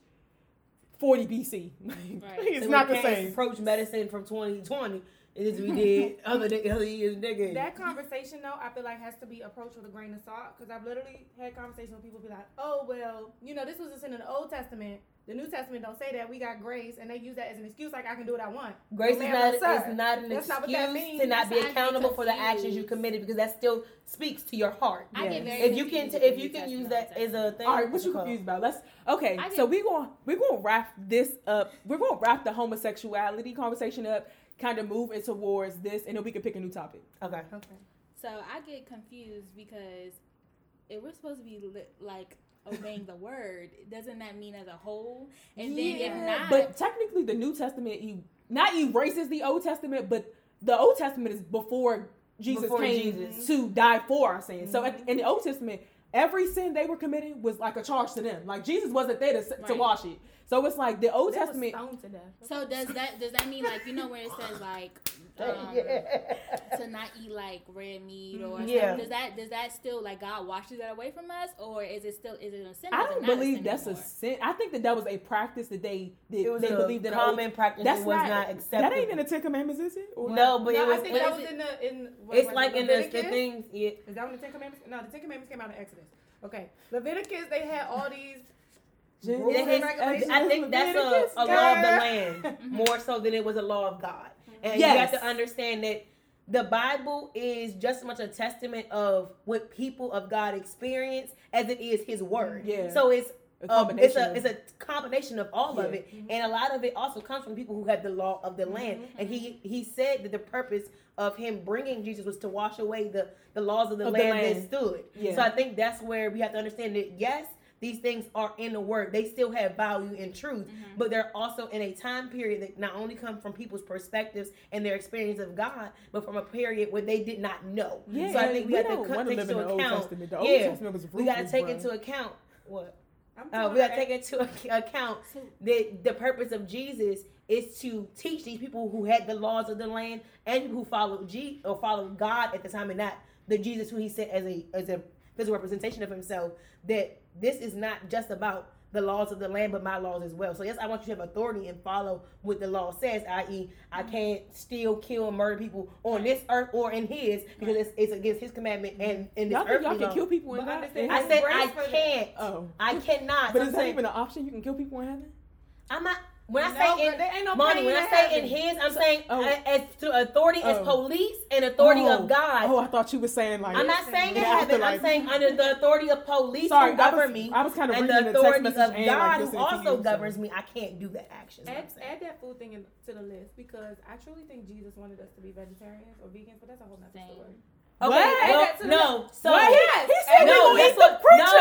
Speaker 1: forty B C. Right. It's
Speaker 3: so
Speaker 1: not
Speaker 3: we
Speaker 1: the
Speaker 3: can't
Speaker 1: same.
Speaker 3: Approach medicine from twenty twenty. It is we did other other years, nigga.
Speaker 4: That conversation though, I feel like has to be approached with a grain of salt, because I've literally had conversations with people be like, "Oh well, you know, this was a sin in the Old Testament. The New Testament don't say that. We got grace, and they use that as an excuse, like I can do what I want."
Speaker 3: Grace is not,
Speaker 4: is
Speaker 3: not an
Speaker 4: That's
Speaker 3: excuse
Speaker 4: not what that means.
Speaker 3: to not be
Speaker 2: That's
Speaker 3: accountable for the actions you committed, because that still speaks to your heart.
Speaker 2: I
Speaker 1: yes.
Speaker 2: get very
Speaker 3: if you can,
Speaker 2: t-
Speaker 3: if you can use that as a thing.
Speaker 1: All right, what you confused about? Let's okay. So we going we gonna wrap this up. We're gonna wrap the homosexuality conversation up. Kind of move it towards this, and then we can pick a new topic.
Speaker 3: Okay.
Speaker 4: Okay.
Speaker 2: So I get confused because if we're supposed to be li- like obeying the word, doesn't that mean as a whole? And then
Speaker 1: yeah.
Speaker 2: if not,
Speaker 1: but technically the New Testament, you not erases the Old Testament, but the Old Testament is before Jesus
Speaker 3: Before
Speaker 1: came
Speaker 3: Jesus.
Speaker 1: to die for our sins.
Speaker 3: Mm-hmm.
Speaker 1: So at, in the Old Testament, every sin they were committing was like a charge to them. Like Jesus wasn't there to,
Speaker 2: right.
Speaker 1: to wash it. So it's like the Old
Speaker 4: They
Speaker 1: Testament.
Speaker 4: was stoned to death.
Speaker 2: so does that does that mean like, you know where it says like um,
Speaker 3: yeah.
Speaker 2: to not eat like red meat or
Speaker 3: Yeah.
Speaker 2: something? Does that does that still like God washes that away from us, or is it still is it a sin?
Speaker 1: I
Speaker 2: Is it
Speaker 1: don't
Speaker 2: not
Speaker 1: believe
Speaker 2: sin
Speaker 1: that's
Speaker 2: anymore?
Speaker 1: a sin. I think that that was a practice that they that
Speaker 3: It was
Speaker 1: they
Speaker 3: a
Speaker 1: believed in.
Speaker 3: common
Speaker 1: Old,
Speaker 3: practice.
Speaker 1: that's
Speaker 3: It was
Speaker 1: not,
Speaker 3: not acceptable.
Speaker 1: That ain't in the Ten Commandments, is it? Or
Speaker 3: No, but
Speaker 4: no,
Speaker 3: it was.
Speaker 4: I think
Speaker 3: but
Speaker 4: that
Speaker 3: it's-
Speaker 4: was in the in. What,
Speaker 3: It's
Speaker 4: was
Speaker 3: like
Speaker 4: it,
Speaker 3: in the, the
Speaker 4: Leviticus?
Speaker 3: things. Yeah.
Speaker 4: Is that when the Ten Commandments? No, the Ten Commandments came out in Exodus. Okay, Leviticus. They had all these.
Speaker 1: Gen-
Speaker 4: Rules and
Speaker 3: It has-
Speaker 4: regulations.
Speaker 3: I think that's a,
Speaker 1: Leviticus,
Speaker 3: a law of the
Speaker 1: girl.
Speaker 3: land more so than it was a law of God. And
Speaker 1: Yes.
Speaker 3: you have to understand that the Bible is just as much a testament of what people of God experience as it is His word.
Speaker 1: Yeah.
Speaker 3: So it's
Speaker 1: A
Speaker 3: um, it's
Speaker 1: combination
Speaker 3: a
Speaker 1: of-
Speaker 3: it's a combination of all of
Speaker 1: Yeah.
Speaker 3: it, and a lot of it also comes from people who have the law of the land. And he he said that the purpose of him bringing Jesus was to wash away the the laws of the,
Speaker 1: Of the
Speaker 3: land,
Speaker 1: land.
Speaker 3: that stood.
Speaker 1: Yeah.
Speaker 3: So I think that's where we have to understand that yes, these things are in the word. They still have value and truth,
Speaker 2: Mm-hmm.
Speaker 3: but they're also in a time period that not only come from people's perspectives and their experience of God, but from a period where they did not know.
Speaker 1: Yeah,
Speaker 3: so I think we,
Speaker 1: we
Speaker 3: have to
Speaker 1: don't
Speaker 3: cut
Speaker 1: wanna
Speaker 3: take
Speaker 1: live in
Speaker 3: into
Speaker 1: the Old
Speaker 3: account.
Speaker 1: Testament. The Old
Speaker 3: yeah,
Speaker 1: Testament was
Speaker 3: we got to
Speaker 1: ruthless,
Speaker 3: take
Speaker 1: bro.
Speaker 3: into account what
Speaker 4: I'm
Speaker 3: uh,
Speaker 4: telling
Speaker 3: we got to
Speaker 4: her-
Speaker 3: take into ac- account that the purpose of Jesus is to teach these people who had the laws of the land and people who followed G or followed God at the time, and not the Jesus who He sent as a as a physical representation of Himself. That this is not just about the laws of the land, but my laws as well. So yes, I want you to have authority and follow what the law says, that is, I can't steal, kill, and murder people on this earth or in His, because it's, it's against His commandment and in this
Speaker 1: Y'all think
Speaker 3: earthly
Speaker 1: y'all can
Speaker 3: law.
Speaker 1: kill people in
Speaker 4: But
Speaker 1: that?
Speaker 4: understand-
Speaker 3: I said I
Speaker 4: Grace for the-
Speaker 3: can't.
Speaker 1: Oh.
Speaker 3: I cannot.
Speaker 1: But
Speaker 3: So
Speaker 1: is
Speaker 3: I'm
Speaker 1: that
Speaker 3: saying-
Speaker 1: even an option? You can kill people in heaven?
Speaker 3: I'm not. When I
Speaker 4: No,
Speaker 3: say in,
Speaker 4: but there ain't no
Speaker 3: Monty,
Speaker 4: pain
Speaker 3: when
Speaker 4: in
Speaker 3: I say in
Speaker 4: heaven.
Speaker 3: His, I'm saying
Speaker 1: Oh.
Speaker 3: uh, as to authority as
Speaker 1: Oh.
Speaker 3: police and authority
Speaker 1: oh.
Speaker 3: of God.
Speaker 1: Oh, I thought you were saying like.
Speaker 3: I'm not saying in
Speaker 1: the
Speaker 3: heaven. I'm
Speaker 1: afterlife.
Speaker 3: saying under the authority of police
Speaker 1: Sorry,
Speaker 3: who
Speaker 1: I was,
Speaker 3: govern me,
Speaker 1: I was kind of
Speaker 3: and
Speaker 1: reading
Speaker 3: the
Speaker 1: the text
Speaker 3: authority
Speaker 1: message
Speaker 3: of
Speaker 1: and,
Speaker 3: God
Speaker 1: like,
Speaker 3: who
Speaker 1: listening to
Speaker 3: also
Speaker 1: you, so-
Speaker 3: governs me. I can't do that action. is what
Speaker 4: Add,
Speaker 3: I'm saying.
Speaker 4: add that food thing in, to the list, because I truly think Jesus wanted us to be vegetarians or vegans, but that's a whole nother
Speaker 2: Same.
Speaker 4: story.
Speaker 3: Okay,
Speaker 1: What?
Speaker 3: well,
Speaker 4: Add that to the
Speaker 3: no. So
Speaker 1: What?
Speaker 4: Yes.
Speaker 1: He said
Speaker 3: no,
Speaker 1: we gonna
Speaker 3: that's
Speaker 1: eat the
Speaker 3: what,
Speaker 1: preacher.
Speaker 3: no,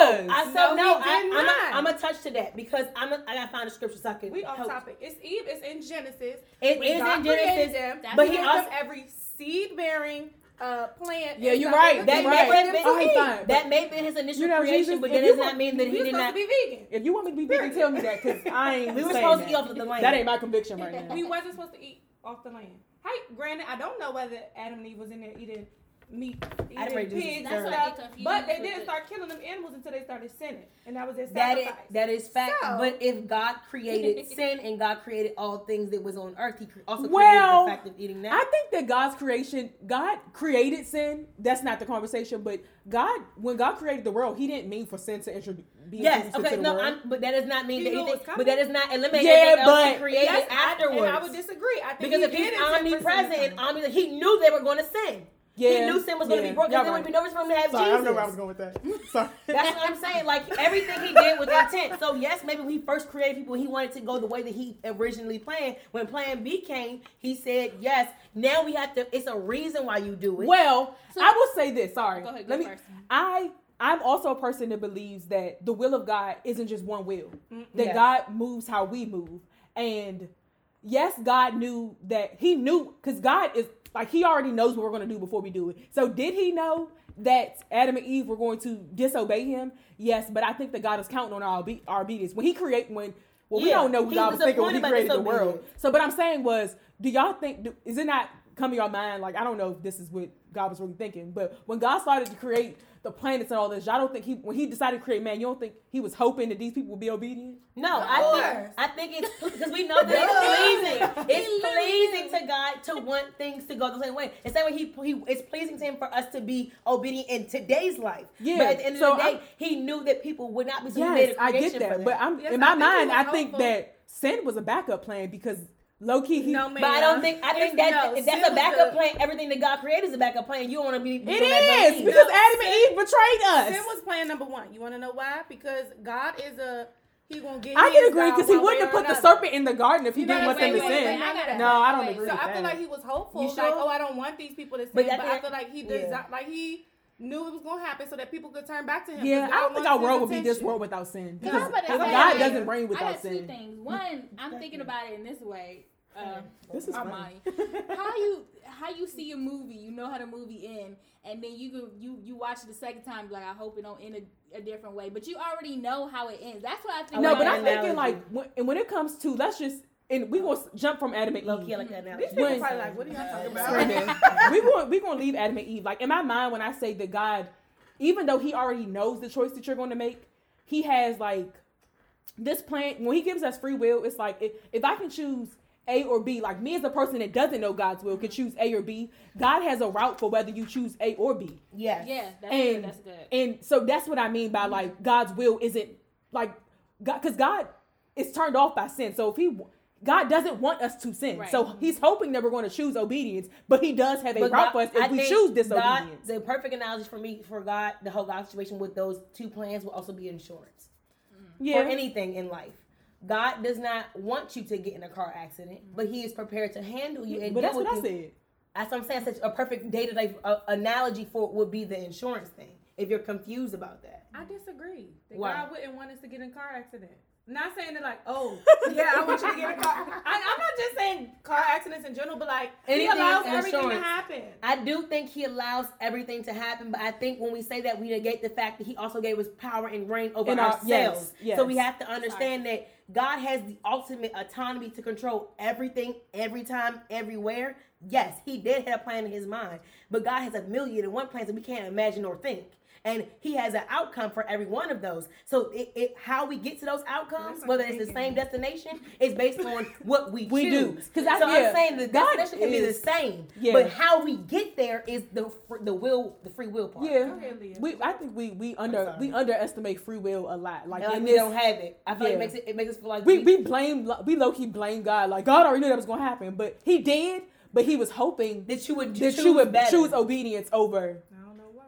Speaker 1: does.
Speaker 3: I, so
Speaker 4: No,
Speaker 3: no,
Speaker 4: he
Speaker 3: I,
Speaker 4: did
Speaker 3: I'm
Speaker 4: not.
Speaker 3: I'm gonna touch to that because I'm a, I gotta find a scripture so I can.
Speaker 4: We off
Speaker 3: help.
Speaker 4: topic. It's Eve. It's in Genesis.
Speaker 3: It
Speaker 4: When
Speaker 3: is
Speaker 4: God
Speaker 3: in Genesis,
Speaker 4: created them,
Speaker 2: That's
Speaker 3: but
Speaker 4: he
Speaker 3: he
Speaker 4: gave
Speaker 3: also
Speaker 4: them every seed bearing uh, plant.
Speaker 1: Yeah,
Speaker 4: and
Speaker 1: you're
Speaker 4: stuff
Speaker 1: right.
Speaker 4: that
Speaker 3: that
Speaker 1: You're
Speaker 3: may
Speaker 1: right.
Speaker 3: have been
Speaker 1: Oh, he's fine.
Speaker 3: that may have been his initial
Speaker 1: You know,
Speaker 3: creation,
Speaker 1: Jesus,
Speaker 3: but
Speaker 1: if
Speaker 3: that
Speaker 1: you
Speaker 3: does
Speaker 1: want-
Speaker 3: not mean that
Speaker 4: We
Speaker 3: he
Speaker 4: were
Speaker 3: did
Speaker 4: supposed
Speaker 3: not.
Speaker 4: to be vegan.
Speaker 1: If you want me to be vegan, tell me that because I ain't.
Speaker 3: We were
Speaker 1: saying
Speaker 3: supposed
Speaker 1: that.
Speaker 3: to eat off of the land.
Speaker 1: That ain't my conviction right now.
Speaker 4: We wasn't supposed to eat off the land. Hey, granted, I don't know whether Adam and Eve was in there eating meat,
Speaker 3: I
Speaker 4: eating
Speaker 3: didn't read
Speaker 4: pigs
Speaker 3: this.
Speaker 4: and
Speaker 2: That's
Speaker 4: stuff,
Speaker 2: what I get confused
Speaker 4: but they
Speaker 2: with
Speaker 4: didn't
Speaker 2: it.
Speaker 4: start killing them animals until they started sinning, and that was their
Speaker 3: That is
Speaker 4: sacrifice.
Speaker 3: that is fact.
Speaker 4: So-
Speaker 3: But if God created sin and God created all things that was on earth, He cre- also created
Speaker 1: Well,
Speaker 3: the fact of eating that.
Speaker 1: I think that God's creation, God created sin. That's not the conversation, but God, when God created the world, He didn't mean for sin to introduce. Be
Speaker 3: Yes,
Speaker 1: introduced
Speaker 3: okay,
Speaker 1: into the
Speaker 3: no,
Speaker 1: world.
Speaker 3: I'm, but that does not mean
Speaker 4: He
Speaker 3: that
Speaker 4: knew it
Speaker 3: anything,
Speaker 4: was coming.
Speaker 3: but that does not eliminate
Speaker 1: Yeah,
Speaker 3: anything else
Speaker 1: but-
Speaker 3: He created
Speaker 4: Yes,
Speaker 3: afterwards.
Speaker 4: I, and I would disagree. I think
Speaker 3: because
Speaker 4: he
Speaker 3: if He's
Speaker 4: did intend for sin to
Speaker 3: omnipresent and
Speaker 4: come.
Speaker 3: omniscient, He knew they were going to sin.
Speaker 1: Yeah,
Speaker 3: He knew sin was going to
Speaker 1: yeah,
Speaker 3: be broken.
Speaker 1: y'all
Speaker 3: There would
Speaker 1: right.
Speaker 3: be no reason for Him to have
Speaker 1: Sorry, I
Speaker 3: Jesus.
Speaker 1: don't know where I was going with that. Sorry.
Speaker 3: That's what I'm saying. Like everything He did with intent. So yes, maybe when He first created people, He wanted to go the way that He originally planned. When Plan B came, He said yes. Now we have to. It's a reason why you do it.
Speaker 1: Well,
Speaker 2: So-
Speaker 1: I will say this. Sorry,
Speaker 2: Go ahead, go
Speaker 1: let me.
Speaker 2: first.
Speaker 1: I I'm also a person that believes that the will of God isn't just one will. That
Speaker 3: Yes.
Speaker 1: God moves how we move, and yes, God knew that. He knew because God is like He already knows what we're going to do before we do it. So did He know that Adam and Eve were going to disobey Him? Yes, but I think that God is counting on our obe- our obedience when He create when. Well, we
Speaker 3: Yeah,
Speaker 1: don't know what
Speaker 3: he
Speaker 1: God
Speaker 3: was
Speaker 1: was thinking when He
Speaker 3: appointed by
Speaker 1: created the world.
Speaker 3: disobedience.
Speaker 1: So, what I'm saying was, do y'all think, do, is it not come to your mind, like, I don't know if this is what God was really thinking, but when God started to create the planets and all this, y'all don't think He, when He decided to create man, you don't think He was hoping that these people would be obedient?
Speaker 3: No,
Speaker 4: Of
Speaker 3: I
Speaker 4: course.
Speaker 3: think I think it's because we know that it's pleasing. It's pleasing to God to want things to go the same way. It's that way He He it's pleasing to Him for us to be obedient in today's life.
Speaker 1: Yeah,
Speaker 3: But at the end
Speaker 1: so
Speaker 3: of the day,
Speaker 1: I'm-
Speaker 3: He knew that people would not be. So He made
Speaker 1: Yes,
Speaker 3: a
Speaker 1: I get
Speaker 3: creation
Speaker 1: that,
Speaker 3: for
Speaker 1: but I'm
Speaker 4: Yes,
Speaker 1: in
Speaker 4: I
Speaker 1: my
Speaker 4: think he
Speaker 1: mind,
Speaker 4: was
Speaker 1: I think
Speaker 4: hopeful.
Speaker 1: that sin was a backup plan because low key he.
Speaker 4: No, man.
Speaker 3: But I don't think I think
Speaker 4: It's-
Speaker 3: that
Speaker 4: no,
Speaker 3: if that's
Speaker 4: sin
Speaker 3: a
Speaker 4: was
Speaker 3: backup
Speaker 4: the-
Speaker 3: plan, everything that God created is a backup plan. You don't want to be.
Speaker 1: It
Speaker 3: on that
Speaker 1: is
Speaker 3: belief.
Speaker 1: because
Speaker 4: No,
Speaker 1: Adam and
Speaker 4: sin-
Speaker 1: Eve betrayed us.
Speaker 4: Sin was plan number one. You want to know why? Because God is a He gonna get.
Speaker 1: I
Speaker 4: his
Speaker 1: can agree
Speaker 4: God
Speaker 1: because He
Speaker 4: one
Speaker 1: wouldn't
Speaker 4: way
Speaker 1: have
Speaker 4: or
Speaker 1: put the
Speaker 4: another.
Speaker 1: serpent in the garden if He
Speaker 4: You know
Speaker 1: didn't
Speaker 4: what
Speaker 1: want
Speaker 4: I'm
Speaker 1: them to
Speaker 4: saying?
Speaker 1: sin.
Speaker 4: Wait, wait, wait, I
Speaker 1: No, I don't
Speaker 2: wait.
Speaker 1: agree
Speaker 4: So
Speaker 1: with
Speaker 4: I feel
Speaker 1: that.
Speaker 4: like He was hopeful.
Speaker 3: You
Speaker 4: Like,
Speaker 3: sure?
Speaker 4: oh, I don't want these people to sin,
Speaker 3: But
Speaker 4: but,
Speaker 3: that-
Speaker 4: I feel like He
Speaker 3: yeah.
Speaker 4: desi- like He knew it was gonna happen so that people could turn back to Him.
Speaker 1: Yeah,
Speaker 4: 'Cause
Speaker 1: I
Speaker 4: God
Speaker 1: don't think
Speaker 4: wants
Speaker 1: our
Speaker 4: his
Speaker 1: world would be this
Speaker 4: attention.
Speaker 1: world without sin.
Speaker 2: No,
Speaker 1: Because
Speaker 2: I'm about to
Speaker 1: God
Speaker 2: say,
Speaker 1: doesn't
Speaker 2: like,
Speaker 1: reign
Speaker 2: I
Speaker 1: without
Speaker 2: got two
Speaker 1: sin.
Speaker 2: things. One, I'm thinking about it in this way. Uh,
Speaker 1: This is
Speaker 2: Armani.
Speaker 1: funny.
Speaker 2: how you how you see a movie, you know how the movie end, and then you go you you watch it the second time, like I hope it don't end a, a different way, but you already know how it ends. That's what I think.
Speaker 1: No,
Speaker 2: about
Speaker 1: but
Speaker 2: it.
Speaker 1: I'm thinking
Speaker 3: analogy.
Speaker 1: like when, and when it comes to let's just and we gonna jump from Adam and
Speaker 3: Low key, I
Speaker 1: Eve.
Speaker 3: like that
Speaker 4: These
Speaker 3: analogy.
Speaker 4: people
Speaker 1: When-
Speaker 4: probably like, what are y'all talking about?
Speaker 1: Screaming. we going we gonna leave Adam and Eve. Like in my mind, when I say that God, even though He already knows the choice that you're going to make, He has like this plan. When He gives us free will, it's like if, if I can choose A or B, like me as a person that doesn't know God's will can choose A or B. God has a route for whether you choose A or B.
Speaker 3: Yes.
Speaker 2: Yeah, that's
Speaker 1: And
Speaker 2: good. That's good.
Speaker 1: and so that's what I mean by like God's will isn't like God because God is turned off by sin. So if He God doesn't want us to sin.
Speaker 2: Right.
Speaker 1: So He's hoping that we're going to choose obedience, but He does have a
Speaker 3: But
Speaker 1: route
Speaker 3: God-
Speaker 1: for us
Speaker 3: I
Speaker 1: if we
Speaker 3: think
Speaker 1: choose
Speaker 3: God,
Speaker 1: disobedience.
Speaker 3: the perfect analogy for me for God, the whole God situation with those two plans will also be insurance.
Speaker 1: Yeah.
Speaker 3: For anything in life. God does not want you to get in a car accident, but He is prepared to handle you and
Speaker 1: but
Speaker 3: deal
Speaker 1: that's what I
Speaker 3: with you.
Speaker 1: said.
Speaker 3: That's what I'm saying. Such a perfect day-to-day uh, analogy for would be the insurance thing. If you're confused about that,
Speaker 4: I disagree. That
Speaker 3: Why?
Speaker 4: God wouldn't want us to get in a car accident. Not saying that like, oh, yeah, I want you to get in a car. I, I'm not just saying car accidents in general, but like He
Speaker 3: Anything
Speaker 4: allows
Speaker 3: is
Speaker 4: everything to
Speaker 3: insurance.
Speaker 4: happen.
Speaker 3: I do think He allows everything to happen. But I think when we say that, we negate the fact that He also gave us power and reign over
Speaker 1: In our-
Speaker 3: ourselves.
Speaker 1: yes, yes.
Speaker 3: So we have to understand that God has the ultimate autonomy to control everything, every time, everywhere. Yes, He did have a plan in His mind, but God has a million and one plans that we can't imagine or think. And He has an outcome for every one of those. So it, it how we get to those outcomes,
Speaker 4: That's
Speaker 3: whether
Speaker 4: what I'm
Speaker 3: it's the
Speaker 4: thinking.
Speaker 3: same destination, is based on what we,
Speaker 1: We do.
Speaker 3: choose.
Speaker 1: 'Cause
Speaker 3: so
Speaker 1: I- yeah,
Speaker 3: I'm saying the
Speaker 1: God
Speaker 3: destination can be the
Speaker 1: is-
Speaker 3: same,
Speaker 1: yeah.
Speaker 3: but how we get there is the fr- the will, the free will part.
Speaker 1: Yeah.
Speaker 4: Go ahead, Leah.
Speaker 1: We I think we we under
Speaker 3: sorry.
Speaker 1: we underestimate free will a lot. Like
Speaker 3: And like
Speaker 1: in
Speaker 3: we
Speaker 1: this,
Speaker 3: don't have it. I feel like
Speaker 1: yeah.
Speaker 3: it makes it, it makes us feel like
Speaker 1: we we blame we low key blame God. Like God already knew that was gonna happen, but He did. But He was hoping
Speaker 3: that you would
Speaker 1: that
Speaker 3: choose
Speaker 1: you would
Speaker 3: better.
Speaker 1: choose obedience over.
Speaker 4: I don't know why.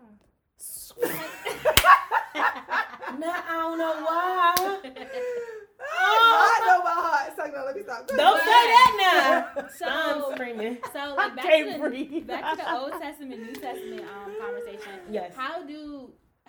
Speaker 3: No, I don't know why.
Speaker 4: I know my heart. So no, let me stop.
Speaker 3: Don't say that now.
Speaker 2: So-
Speaker 3: I'm screaming.
Speaker 2: So like back
Speaker 1: can't
Speaker 2: to the
Speaker 1: breathe.
Speaker 2: back to the Old Testament, New Testament um conversation.
Speaker 3: Yes.
Speaker 2: How do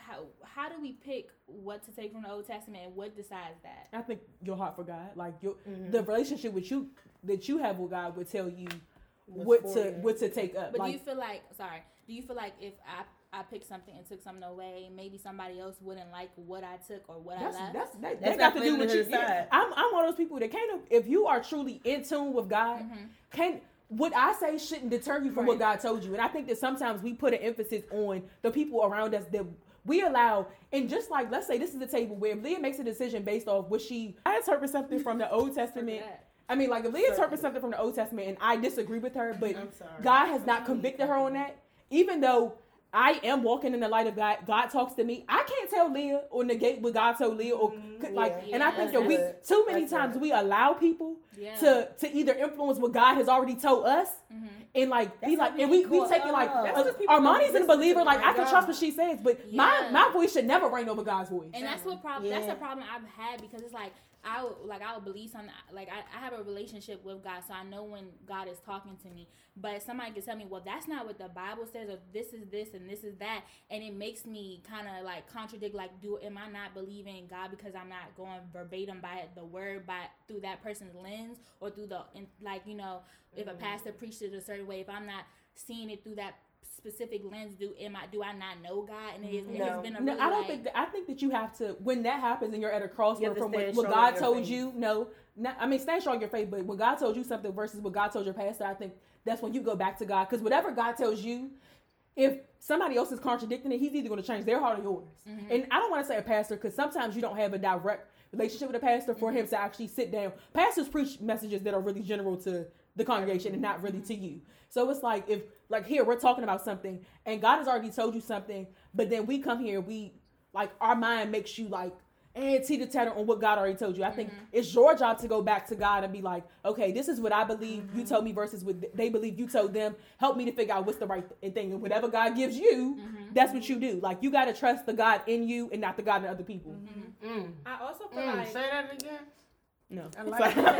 Speaker 2: how how do we pick what to take from the Old Testament and what decides that?
Speaker 1: I think your heart for God, like your
Speaker 3: Mm-hmm.
Speaker 1: the relationship with you that you have with God would tell you
Speaker 3: What's
Speaker 1: what
Speaker 3: for
Speaker 1: to
Speaker 3: you.
Speaker 1: what to take up.
Speaker 2: But
Speaker 1: like,
Speaker 2: do you feel like sorry? Do you feel like if I I picked something and took something away, maybe somebody else wouldn't like what I took or what
Speaker 1: that's
Speaker 2: I left?
Speaker 1: that's that,
Speaker 3: That's
Speaker 1: that got
Speaker 3: not
Speaker 1: to do
Speaker 3: for
Speaker 1: with
Speaker 3: them
Speaker 1: you.
Speaker 3: to decide.
Speaker 1: I'm I'm one of those people that can't. If you are truly in tune with God,
Speaker 2: Mm-hmm.
Speaker 1: can't. What I say shouldn't deter you from what God told you. And I think that sometimes we put an emphasis on the people around us that we allow. And just like, let's say this is the table where if Leah makes a decision based off what she, I interpret something from the Old Testament. I mean, like if Leah interprets something from the Old Testament and I disagree with her, but
Speaker 3: I'm sorry.
Speaker 1: God has not convicted her on that, even though I am walking in the light of God. God talks to me. I can't tell Leah or negate what God told Leah, or
Speaker 3: Mm-hmm.
Speaker 1: like.
Speaker 2: Yeah.
Speaker 1: And I think that we
Speaker 3: That's
Speaker 1: too many
Speaker 3: That's
Speaker 1: times
Speaker 3: good.
Speaker 1: we allow people
Speaker 2: Yeah.
Speaker 1: to to either influence what God has already told us,
Speaker 2: Mm-hmm.
Speaker 1: and like be
Speaker 3: That's
Speaker 1: like,
Speaker 3: how
Speaker 1: and
Speaker 3: we
Speaker 1: we we
Speaker 3: caught
Speaker 1: take it like
Speaker 3: up.
Speaker 4: That's
Speaker 1: uh,
Speaker 4: because people don't
Speaker 1: Armani's
Speaker 4: listen
Speaker 1: a
Speaker 4: to
Speaker 1: believer.
Speaker 4: the
Speaker 1: Like
Speaker 4: word
Speaker 1: I
Speaker 4: of
Speaker 1: can
Speaker 4: God.
Speaker 1: trust what she says, but
Speaker 2: Yeah.
Speaker 1: my my voice should never reign over God's voice.
Speaker 2: And that's what problem. That's
Speaker 3: Yeah.
Speaker 2: a problem I've had because it's like I would, like I would believe something. Like I, I have a relationship with God, so I know when God is talking to me. But somebody can tell me, well, that's not what the Bible says, or this is this and this is that, and it makes me kind of like contradict. Like, do am I not believing God because I'm not going verbatim by the word by through that person's lens or through the in, like you know if a pastor preached it a certain way, if I'm not seeing it through that specific lens, do am I do I not know God? And it, is, it
Speaker 3: No.
Speaker 2: has been a
Speaker 1: No,
Speaker 2: really
Speaker 1: I don't
Speaker 2: like,
Speaker 1: think that, I think that you have to, when that happens and you're at a
Speaker 3: You
Speaker 1: crossroad
Speaker 3: have to
Speaker 1: from what,
Speaker 3: stand
Speaker 1: what
Speaker 3: strong
Speaker 1: God
Speaker 3: on your
Speaker 1: told
Speaker 3: faith.
Speaker 1: you. No, not, I mean stand strong on your faith, but when God told you something versus what God told your pastor, I think that's when you go back to God, because whatever God tells you, if somebody else is contradicting it, He's either going to change their heart or yours.
Speaker 2: Mm-hmm.
Speaker 1: And I don't want to say a pastor, because sometimes you don't have a direct relationship with a pastor for him to actually sit down. Pastors preach messages that are really general to the congregation and not really to you. So it's like, if like here we're talking about something and God has already told you something, but then we come here, we like our mind makes you like and teeter tatter on what God already told you. I think
Speaker 2: Mm-hmm.
Speaker 1: it's your job to go back to God and be like, okay, this is what I believe you told me versus what they believe you told them. Help me to figure out what's the right thing. And whatever God gives you,
Speaker 2: Mm-hmm.
Speaker 1: that's what you do. Like you got to trust the God in you and not the God in other people.
Speaker 3: Mm.
Speaker 4: I also feel
Speaker 3: Mm.
Speaker 4: like
Speaker 3: Say that again.
Speaker 1: No.
Speaker 3: I like
Speaker 1: So-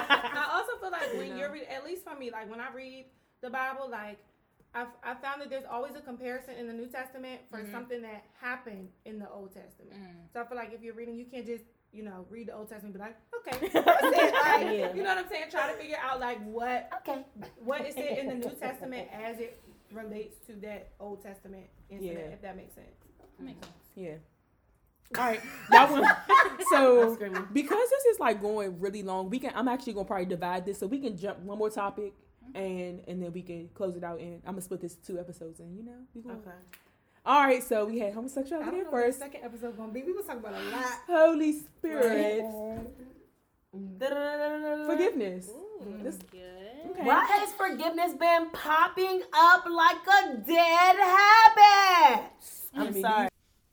Speaker 4: I also feel like when
Speaker 3: You know?
Speaker 4: you're read, at least for me, like when I read the Bible, like I've I found that there's always a comparison in the New Testament for
Speaker 2: Mhm.
Speaker 4: something that happened in the Old Testament.
Speaker 2: Mm.
Speaker 4: So I feel like if you're reading, you can't just you know read the Old Testament and be like, okay, that's it. Like,
Speaker 3: Yeah.
Speaker 4: you know what I'm saying? Try to figure out like what
Speaker 3: Okay.
Speaker 4: what is it in the New Testament as it relates to that Old Testament incident,
Speaker 1: Yeah.
Speaker 4: if that makes sense.
Speaker 2: That makes sense.
Speaker 1: Yeah. All right. That one.
Speaker 3: I'm
Speaker 1: So
Speaker 3: screaming.
Speaker 1: because this is like going really long, we can. I'm actually gonna probably divide this so we can jump one more topic, and and then we can close it out. And I'm gonna split this two episodes in. You know. We gonna,
Speaker 3: Okay.
Speaker 1: All right. So we had
Speaker 4: I
Speaker 1: homosexuality
Speaker 4: don't
Speaker 1: at
Speaker 4: know what the
Speaker 1: first.
Speaker 4: second episode gonna be. We was talking about a lot.
Speaker 1: Holy Spirit.
Speaker 3: Forgiveness.
Speaker 1: Forgiveness.
Speaker 2: Ooh,
Speaker 1: This-
Speaker 2: good.
Speaker 1: Okay.
Speaker 3: Why has forgiveness been popping up like a dead habit? I'm
Speaker 1: Jimmy,
Speaker 3: sorry.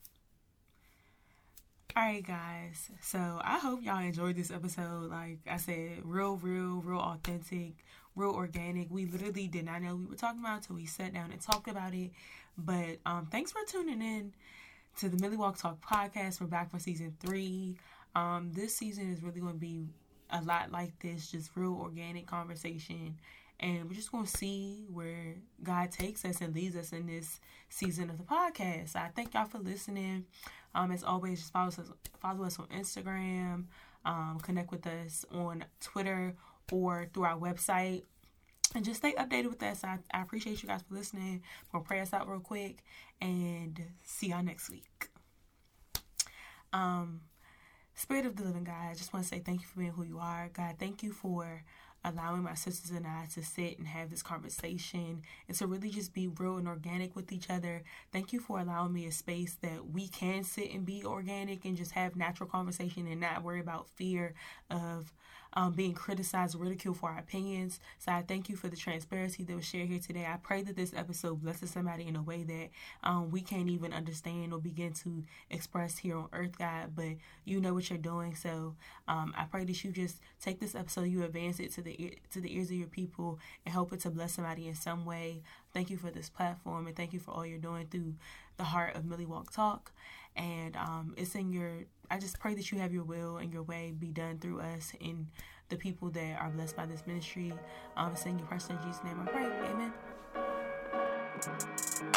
Speaker 1: All right, guys. So I hope y'all enjoyed this episode. Like I said, real, real, real authentic, real organic. We literally did not know what we were talking about until we sat down and talked about it. But um, thanks for tuning in to the Millie Walk Talk podcast. We're back for season three. Um, this season is really going to be a lot like this, just real organic conversation. And we're just going to see where God takes us and leads us in this season of the podcast. I thank y'all for listening. Um, as always, just follow us, follow us on Instagram, um, connect with us on Twitter or through our website, and just stay updated with us. I, I appreciate you guys for listening. I'm going to pray us out real quick and see y'all next week. Um, Spirit of the living God, I just want to say thank you for being who you are. God, thank you for allowing my sisters and I to sit and have this conversation and to really just be real and organic with each other. Thank you for allowing me a space that we can sit and be organic and just have natural conversation and not worry about fear of um, being criticized or ridiculed for our opinions. So I thank you for the transparency that was shared here today. I pray that this episode blesses somebody in a way that um, we can't even understand or begin to express here on earth, God, but you know what you're doing. So um, I pray that you just take this episode, you advance it to the ear, to the ears of your people and help it to bless somebody in some way. Thank you for this platform and thank you for all you're doing through the heart of Millie Walk Talk. And um, it's in your, I just pray that you have your will and your way be done through us and the people that are blessed by this ministry. Um, it's in your precious Jesus' name I pray. Amen.